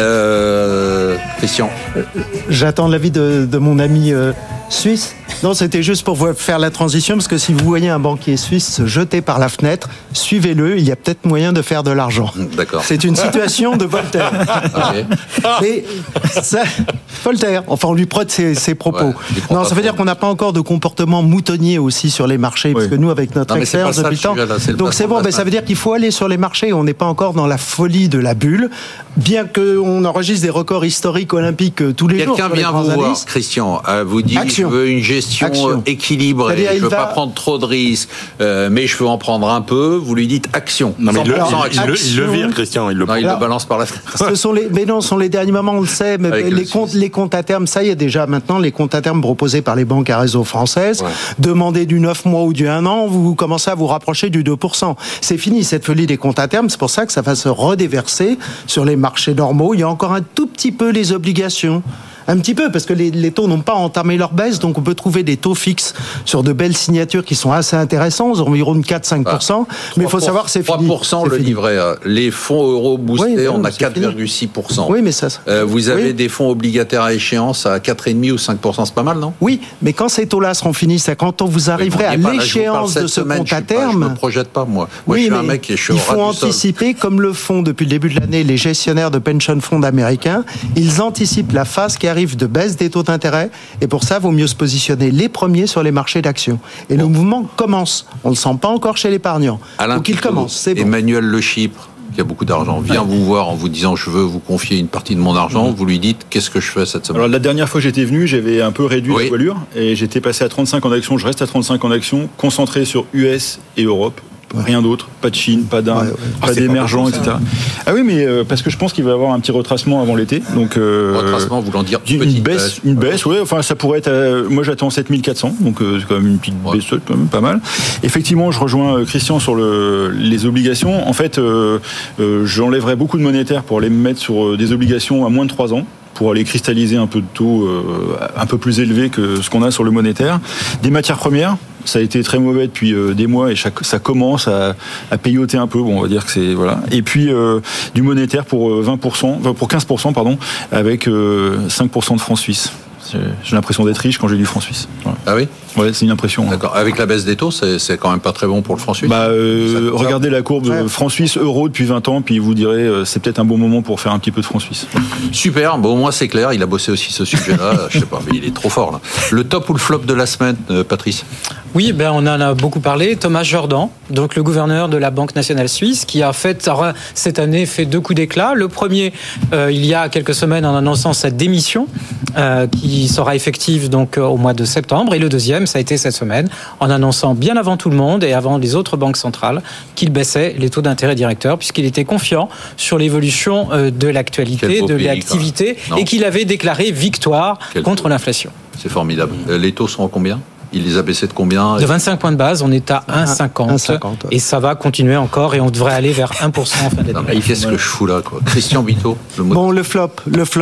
Christian. J'attends l'avis de mon ami suisse. Non, c'était juste pour vous faire la transition, parce que si vous voyez un banquier suisse se jeter par la fenêtre, suivez-le, il y a peut-être moyen de faire de l'argent. D'accord. C'est une situation de Voltaire. Okay. Mais ça, Voltaire, enfin on lui prête ses propos. Ouais, non, ça veut dire qu'on n'a pas encore de comportement moutonnier aussi sur les marchés, parce que nous, avec notre expérience depuis le temps... Donc c'est bon, ça veut dire qu'il faut aller sur les marchés, on n'est pas encore dans la folie de la bulle, bien qu'on enregistre des records historiques olympiques tous les jours. Quelqu'un vient vous voir, Christian, vous dit je veux une gestion équilibrée, je ne veux pas prendre trop de risques, mais je veux en prendre un peu, vous lui dites action. Non, mais il le vire, Christian, il le balance par la fenêtre. Mais non, ce sont les derniers moments, on le sait, mais les comptes à terme, ça y est déjà maintenant, les comptes à terme proposés par les banques à réseau françaises, demandez du 9 mois ou du 1 an, vous commencez à vous rapprocher du 2%. C'est fini cette folie des comptes à terme, c'est pour ça que ça va se redéverser sur les marchés normaux. Il y a encore un tout petit peu les obligations. Un petit peu, parce que les taux n'ont pas entamé leur baisse, donc on peut trouver des taux fixes sur de belles signatures qui sont assez intéressants, environ de 4-5%, mais il faut savoir que c'est fini. 3% le livret A. Les fonds euros boostés, on a 4,6%. Oui, mais ça... vous avez des fonds obligataires à échéance à 4,5 ou 5%, c'est pas mal, non? Oui, mais quand ces taux-là seront finis, c'est quand vous arriverez à l'échéance de ce compte à terme... Je ne me projette pas, moi. Moi, je suis un mec et je suis au ras du sol. Il faut anticiper, comme le font depuis le début de l'année les gestionnaires de pension funds américains, ils anticipent la phase qui arrive de baisse des taux d'intérêt, et pour ça, il vaut mieux se positionner les premiers sur les marchés d'actions. Et le mouvement commence. On ne le sent pas encore chez l'épargnant. Donc il commence, c'est bon. Emmanuel Le Chypre, qui a beaucoup d'argent, vient vous voir en vous disant je veux vous confier une partie de mon argent, vous lui dites qu'est-ce que je fais cette semaine? Alors la dernière fois que j'étais venu, j'avais un peu réduit la voilure et j'étais passé à 35 en actions, je reste à 35 en actions, concentré sur US et Europe. rien d'autre. Pas de Chine, pas d'Inde, pas d'émergents, etc. Ah oui, mais parce que je pense qu'il va y avoir un petit retracement avant l'été. Donc, retracement voulant dire une baisse, ouais. Enfin, ça pourrait être. Moi, j'attends 7400, donc c'est quand même une petite baisse, quand même pas mal. Effectivement, je rejoins Christian sur les obligations. En fait, j'enlèverais beaucoup de monétaire pour les mettre sur des obligations à moins de 3 ans, pour aller cristalliser un peu de taux un peu plus élevé que ce qu'on a sur le monétaire. Des matières premières, ça a été très mauvais depuis des mois et ça commence à pailloter un peu. Bon, on va dire que c'est voilà. Et puis du monétaire pour 15%, pardon, avec 5% de francs suisses. J'ai l'impression d'être riche quand j'ai du franc suisse. Voilà. Ah oui ? Ouais, c'est une impression. D'accord. Avec la baisse des taux, c'est quand même pas très bon pour le franc suisse. Regardez la courbe franc suisse euro depuis 20 ans, puis vous direz c'est peut-être un bon moment pour faire un petit peu de franc suisse. Super. Bon, au moins c'est clair. Il a bossé aussi ce sujet-là. Je sais pas, mais il est trop fort là. Le top ou le flop de la semaine, Patrice ? Oui, on en a beaucoup parlé. Thomas Jordan, donc le gouverneur de la Banque nationale suisse, qui a cette année fait 2 coups d'éclat. Le premier, il y a quelques semaines, en annonçant sa démission, qui sera effective donc au mois de septembre. Et le deuxième, ça a été cette semaine, en annonçant bien avant tout le monde et avant les autres banques centrales qu'il baissait les taux d'intérêt directeurs, puisqu'il était confiant sur l'évolution de l'actualité, de l'activité, et qu'il avait déclaré victoire contre l'inflation. C'est formidable. Les taux sont à combien ? Il les a baissés de combien ? De 25 points de base, on est à 1,50. Et ça va continuer encore et on devrait aller vers 1% en fin d'année. Qu'est-ce que je fous là, quoi ? Christian Bito, le flop,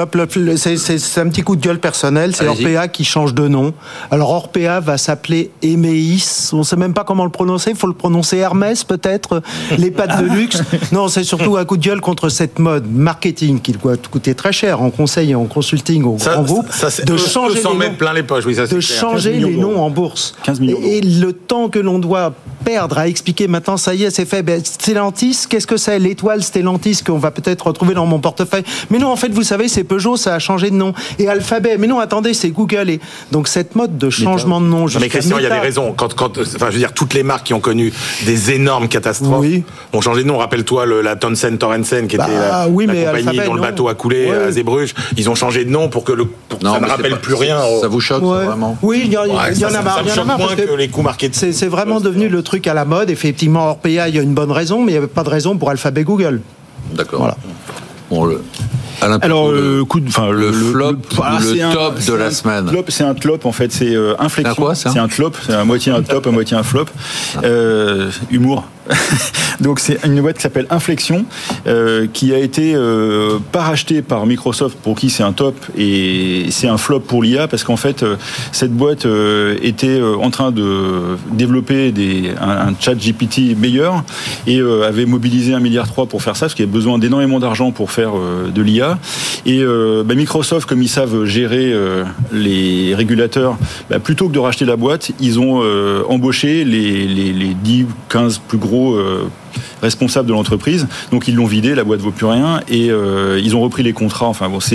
c'est un petit coup de gueule personnel. C'est Orpea qui change de nom. Alors Orpea va s'appeler Emeis. On ne sait même pas comment le prononcer. Il faut le prononcer Hermès peut-être. Les pâtes de luxe. Non, c'est surtout un coup de gueule contre cette mode marketing qui doit coûter très cher en conseil et en consulting aux grands groupes. De changer les noms, plein les poches. Oui, ça, de changer les noms en bourse. 15 millions et le temps que l'on doit perdre à expliquer maintenant, ça y est, c'est fait. Stellantis, qu'est-ce que c'est ? L'étoile Stellantis qu'on va peut-être retrouver dans mon portefeuille. Mais non, en fait, vous savez, c'est Peugeot, ça a changé de nom. Et Alphabet, mais non, attendez, c'est Google. Et donc cette mode de changement de nom. Mais Christian, il y avait raison. Je veux dire, toutes les marques qui ont connu des énormes catastrophes ont changé de nom. Rappelle-toi la Townsend Sorensen, qui était la compagnie Alphabet, dont le bateau a coulé à Zeebrugge. Ils ont changé de nom pour que ça ne rappelle plus rien. Ça vous choque, vraiment ? Oui, il y en a marre. Moins que les coûts marketing. C'est vraiment devenu le truc à la mode. Effectivement, Orpea, il y a une bonne raison, mais il n'y avait pas de raison pour Alphabet Google. D'accord. Voilà. Bon, alors le flop, le top de la semaine. C'est un tlop en fait, c'est inflexion. C'est quoi, ça ? C'est un tlop, c'est à moitié un top, à moitié un flop. Humour. Donc c'est une boîte qui s'appelle Inflexion, qui a été pas rachetée par Microsoft, pour qui c'est un top, et c'est un flop pour l'IA, parce qu'en fait cette boîte était en train de développer un chat GPT meilleur, et avait mobilisé 1,3 milliard pour faire ça, parce qu'il y avait besoin d'énormément d'argent pour faire de l'IA. Et Microsoft, comme ils savent gérer les régulateurs, plutôt que de racheter la boîte, ils ont embauché les 10-15 plus gros responsables de l'entreprise. Donc ils l'ont vidé, la boîte vaut plus rien, et ils ont repris les contrats. Enfin bon,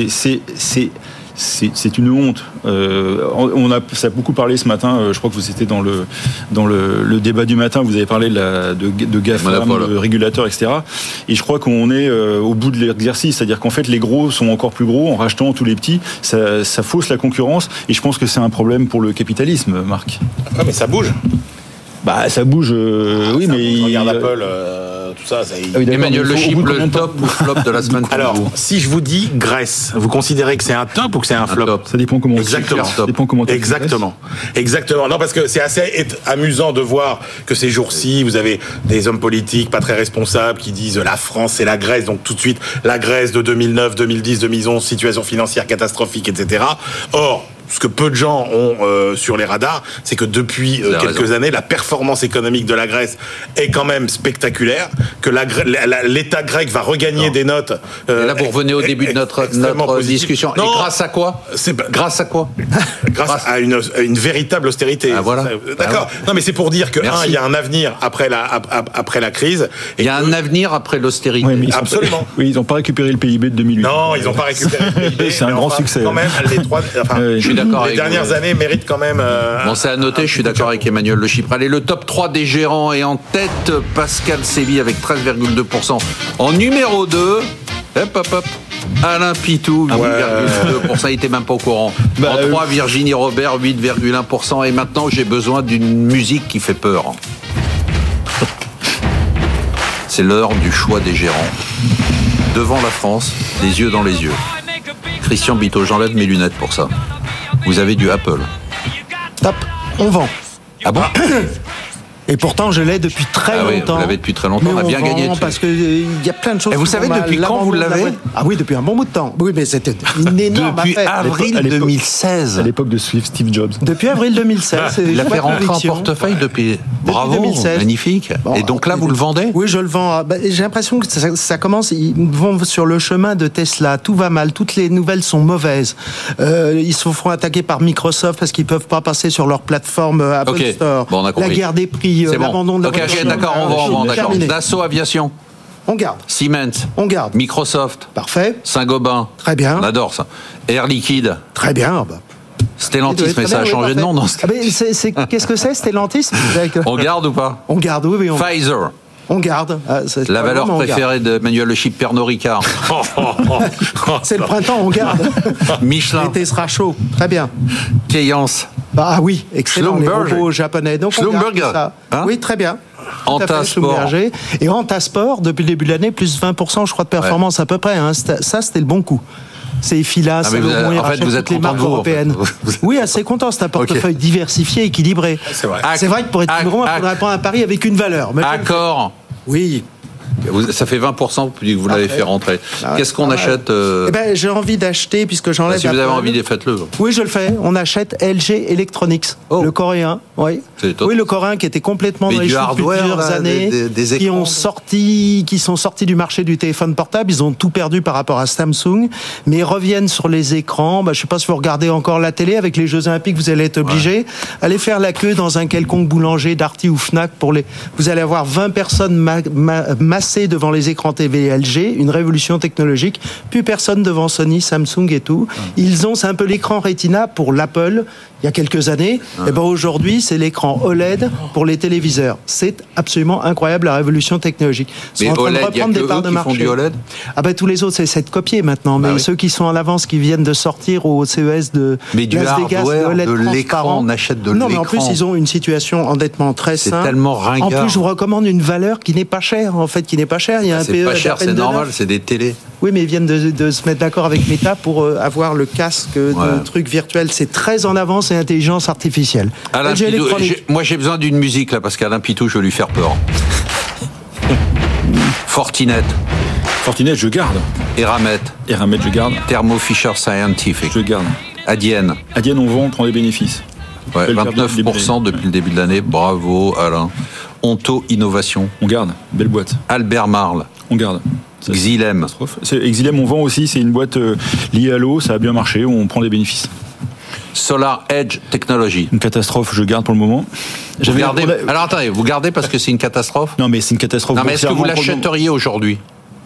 c'est une honte. Ça a beaucoup parlé ce matin. Je crois que vous étiez dans le débat du matin. Vous avez parlé de GAFAM, de régulateurs, etc. Et je crois qu'on est au bout de l'exercice. C'est-à-dire qu'en fait, les gros sont encore plus gros en rachetant tous les petits. Ça fausse la concurrence. Et je pense que c'est un problème pour le capitalisme, Marc. Ah, mais ça bouge. Ça bouge, oui, mais... Regarde Apple, tout ça... Emmanuel Le Chypre, le top ou flop de la semaine. Alors, si je vous dis Grèce, vous considérez que c'est un top ou que c'est un flop ? Ça dépend comment. Exactement. Ça dépend comment. Exactement. Non, parce que c'est assez amusant de voir que ces jours-ci, vous avez des hommes politiques pas très responsables qui disent la France et la Grèce, donc tout de suite la Grèce de 2009, 2010, 2011, situation financière catastrophique, etc. Or, ce que peu de gens ont sur les radars, c'est que depuis quelques années, la performance économique de la Grèce est quand même spectaculaire, que l'État grec va regagner des notes. Et là, vous revenez au début de notre discussion. Non, et grâce à quoi ? Grâce à quoi ? Grâce à une véritable austérité. Ah, voilà. D'accord. Non, mais c'est pour dire que il y a un avenir après la crise. Il y a un avenir après l'austérité. Oui, absolument. Oui, ils n'ont pas récupéré le PIB de 2008. Non, ils n'ont pas récupéré le PIB. C'est un grand succès. Quand même, les dernières années méritent quand même... Bon, c'est à noter, je suis d'accord avec Emmanuel Le Chypre. Allez, le top 3 des gérants est en tête, Pascal Séville avec 13,2%. En numéro 2, hop, Alain Pitou, 8,2%, il était même pas au courant. En 3, Virginie Robert, 8,1%. Et maintenant, j'ai besoin d'une musique qui fait peur. C'est l'heure du choix des gérants. Devant la France, les yeux dans les yeux. Christian Bitteau, j'enlève mes lunettes pour ça. Vous avez du Apple. Top, on vend. Ah bon? Et pourtant, je l'ai depuis très longtemps. Oui, vous l'avez depuis très longtemps, on a bien gagné dessus. Parce qu'il y a plein de choses. Et vous savez depuis quand vous l'avez? Ah oui, depuis un bon bout de temps. Oui, mais c'était une énorme depuis affaire. Avril 2016. À l'époque de Steve Jobs. Depuis avril 2016. Il a fait rentrer en portefeuille depuis bravo, 2016. Magnifique. Bon, et donc là, vous le vendez? Oui, je le vends. J'ai l'impression que ça commence. Ils vont sur le chemin de Tesla. Tout va mal. Toutes les nouvelles sont mauvaises. Ils se font attaquer par Microsoft parce qu'ils peuvent pas passer sur leur plateforme Apple Store. Bon, on a compris. La guerre des prix, l'abandon de la Ok, d'accord, on vend, d'accord. Dassault Aviation. On garde. Siemens. On garde. Microsoft. Parfait. Saint-Gobain. Très bien. On adore ça. Air Liquide. Très bien. Stellantis, mais ça a changé de nom. Qu'est-ce que c'est, Stellantis? On garde ou pas? On garde, oui. Pfizer. On garde. La valeur préférée de Manuel Le Chip Pernod Ricard. C'est le printemps, on garde. Michelin. L'été sera chaud. Très bien. Keyence. Ah oui, excellent. Les robots japonais. Donc Schlumberger. Hein? Oui, très bien. Antasport. Et Antasport, depuis le début de l'année, plus 20%, je crois, de performance à peu près. Hein. Ça, c'était le bon coup. C'est Fila, Salomon, en fait, vous êtes toutes les marques européennes. Oui, assez content. C'est un portefeuille diversifié, équilibré. C'est vrai. C'est vrai que pour être numéro 1, il faudrait prendre un pari avec une valeur. Accord. Oui. Ça fait 20% depuis que vous l'avez fait rentrer. Qu'est-ce qu'on achète J'ai envie d'acheter, puisque j'enlève. Si vous avez envie, faites-le. Oui, je le fais. On achète LG Electronics, le coréen. Oui, le coréen qui était complètement dans les choux depuis plusieurs années, qui sont sortis du marché du téléphone portable. Ils ont tout perdu par rapport à Samsung, mais ils reviennent sur les écrans. Je ne sais pas si vous regardez encore la télé avec les Jeux Olympiques, vous allez être obligé. Allez faire la queue dans un quelconque boulanger, Darty ou Fnac Vous allez avoir 20 personnes massées devant les écrans TV LG, une révolution technologique. Plus personne devant Sony, Samsung et tout. C'est un peu l'écran Retina pour l'Apple il y a quelques années. Et aujourd'hui, c'est l'écran OLED pour les téléviseurs. C'est absolument incroyable la révolution technologique. Mais en train de reprendre des parts de marché. Font du OLED. Tous les autres, c'est de copier maintenant. Mais ceux qui sont en avance, qui viennent de sortir au CES de Las Vegas, de l'écran, on achète de l'écran. Non, mais en plus, ils ont une situation endettement très simple. C'est tellement ringard. En plus, je vous recommande une valeur qui n'est pas chère, en fait, qui n'est pas chère. Il y a un c'est pas cher, c'est normal, c'est des télés. Oui, mais ils viennent de se mettre d'accord avec Meta pour avoir le casque de trucs virtuels. C'est très en avance et intelligence artificielle. Alain Pitou, moi j'ai besoin d'une musique là parce qu'Alain Pitou, je veux lui faire peur. Fortinet, je garde. Eramet, je garde. Thermo Fisher Scientific, je garde. Adyen, on vend, on prend des bénéfices. 29% depuis le début de l'année. Bravo Alain. Onto Innovation, on garde. Belle boîte. Albert Marle, on garde. Xylem. Xylem, on vend aussi, c'est une boîte liée à l'eau, ça a bien marché, on prend des bénéfices. Solar Edge Technology. Une catastrophe, je garde pour le moment. Alors attendez, vous gardez parce que c'est une catastrophe? Non, mais c'est une catastrophe. Non, mais est-ce que vous l'achèteriez aujourd'hui?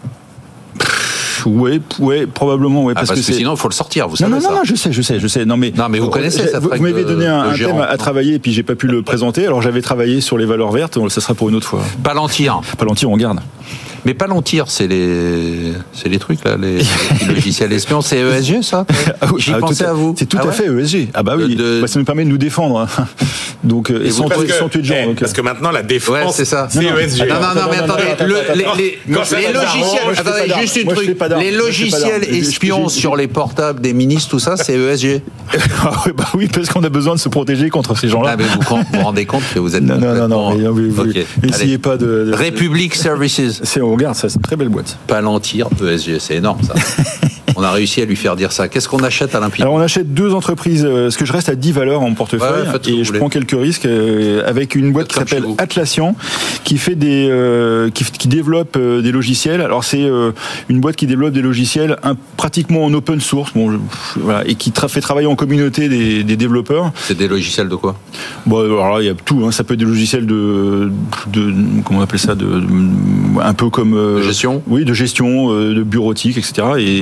Oui, probablement, oui. Parce que sinon, il faut le sortir, vous savez. Non, je sais. Non, mais vous connaissez ça. Vous m'avez donné un thème à travailler et puis j'ai pas pu le présenter. Alors j'avais travaillé sur les valeurs vertes, ça sera pour une autre fois. Palantir, on garde. Mais Palantir, c'est les trucs là, les logiciels espions, c'est ESG ça? J'y pensais à vous. C'est tout à fait ESG. Ah bah oui. Ça nous permet de nous défendre. Donc sans tuer de gens. Parce que maintenant la défense, c'est ça. C'est ESG. Non, mais attendez, les logiciels. Attendez, juste une truc. Les logiciels espions sur les portables des ministres, tout ça, c'est ESG. Bah oui, parce qu'on a besoin de se protéger contre ces gens-là. Mais vous vous rendez compte que vous êtes non. Essayez pas de. République Services. On regarde, ça, c'est une très belle boîte. Palantir, ESG, c'est énorme ça. On a réussi à lui faire dire ça. Qu'est-ce qu'on achète à l'Olympique? Alors on achète 2 entreprises, parce que je reste à 10 valeurs en portefeuille, et je prends quelques risques avec une boîte qui s'appelle Atlassian, qui fait qui développe des logiciels. Alors c'est une boîte qui développe des logiciels pratiquement en open source, et qui fait travailler en communauté des développeurs. C'est des logiciels de quoi? Bon, alors il y a tout, hein. Ça peut être des logiciels de comment on appelle ça, un peu comme de gestion. Oui, de gestion, de bureautique, etc. Et ça marche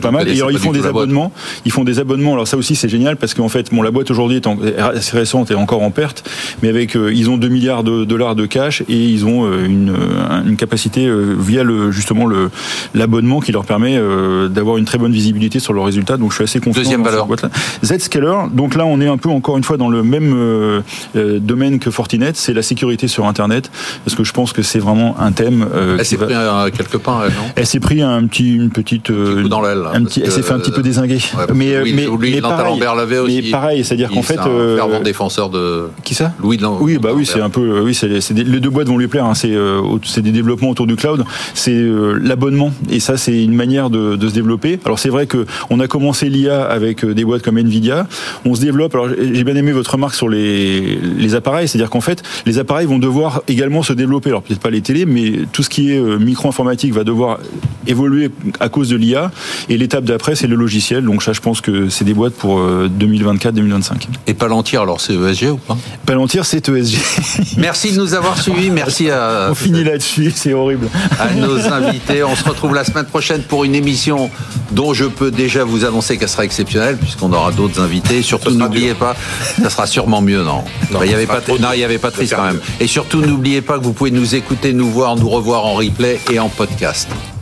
pas mal. Et alors, ils font des abonnements. Ils font des abonnements. Alors ça aussi, c'est génial parce qu'en fait, la boîte aujourd'hui est assez récente et encore en perte, mais ils ont 2 milliards de dollars de cash et ils ont une capacité via l'abonnement qui leur permet d'avoir une très bonne visibilité sur leurs résultats. Donc je suis assez confiant. Deuxième valeur. Zscaler. Donc là, on est un peu encore une fois dans le même domaine que Fortinet, c'est la sécurité sur Internet, parce que je pense que c'est vraiment un thème. Elle s'est pris quelque part, non? Elle s'est pris un petit coup dans l'aile. Elle s'est fait un petit peu désinguer. Mais Lambert l'avait aussi. Mais pareil, c'est-à-dire qu'en fait, c'est un fervent défenseur de. Qui ça? Louis Lambert. C'est un peu, les deux boîtes vont lui plaire. Hein. C'est des développements autour du cloud. C'est l'abonnement, et ça, c'est une manière de se développer. Alors c'est vrai que on a commencé l'IA avec des boîtes comme Nvidia. On se développe. Alors j'ai bien aimé votre remarque sur les appareils, c'est-à-dire qu'en fait, les appareils vont devoir également se développer. Alors peut-être pas les télés, mais tout ce qui est micro-informatique va devoir évoluer à cause de l'IA. Et l'étape d'après, c'est le logiciel. Donc ça, je pense que c'est des boîtes pour 2024-2025. Et Palantir, alors c'est ESG ou pas? Palantir, c'est ESG. Merci de nous avoir suivis. Merci à. On finit là-dessus, c'est horrible. À nos invités. On se retrouve la semaine prochaine pour une émission dont je peux déjà vous annoncer qu'elle sera exceptionnelle, puisqu'on aura d'autres invités. Surtout, n'oubliez pas, ça sera sûrement mieux, non? Il y avait Patrice quand même. Et surtout, n'oubliez pas que vous pouvez nous écouter, nous voir, nous revoir en replay et en podcast.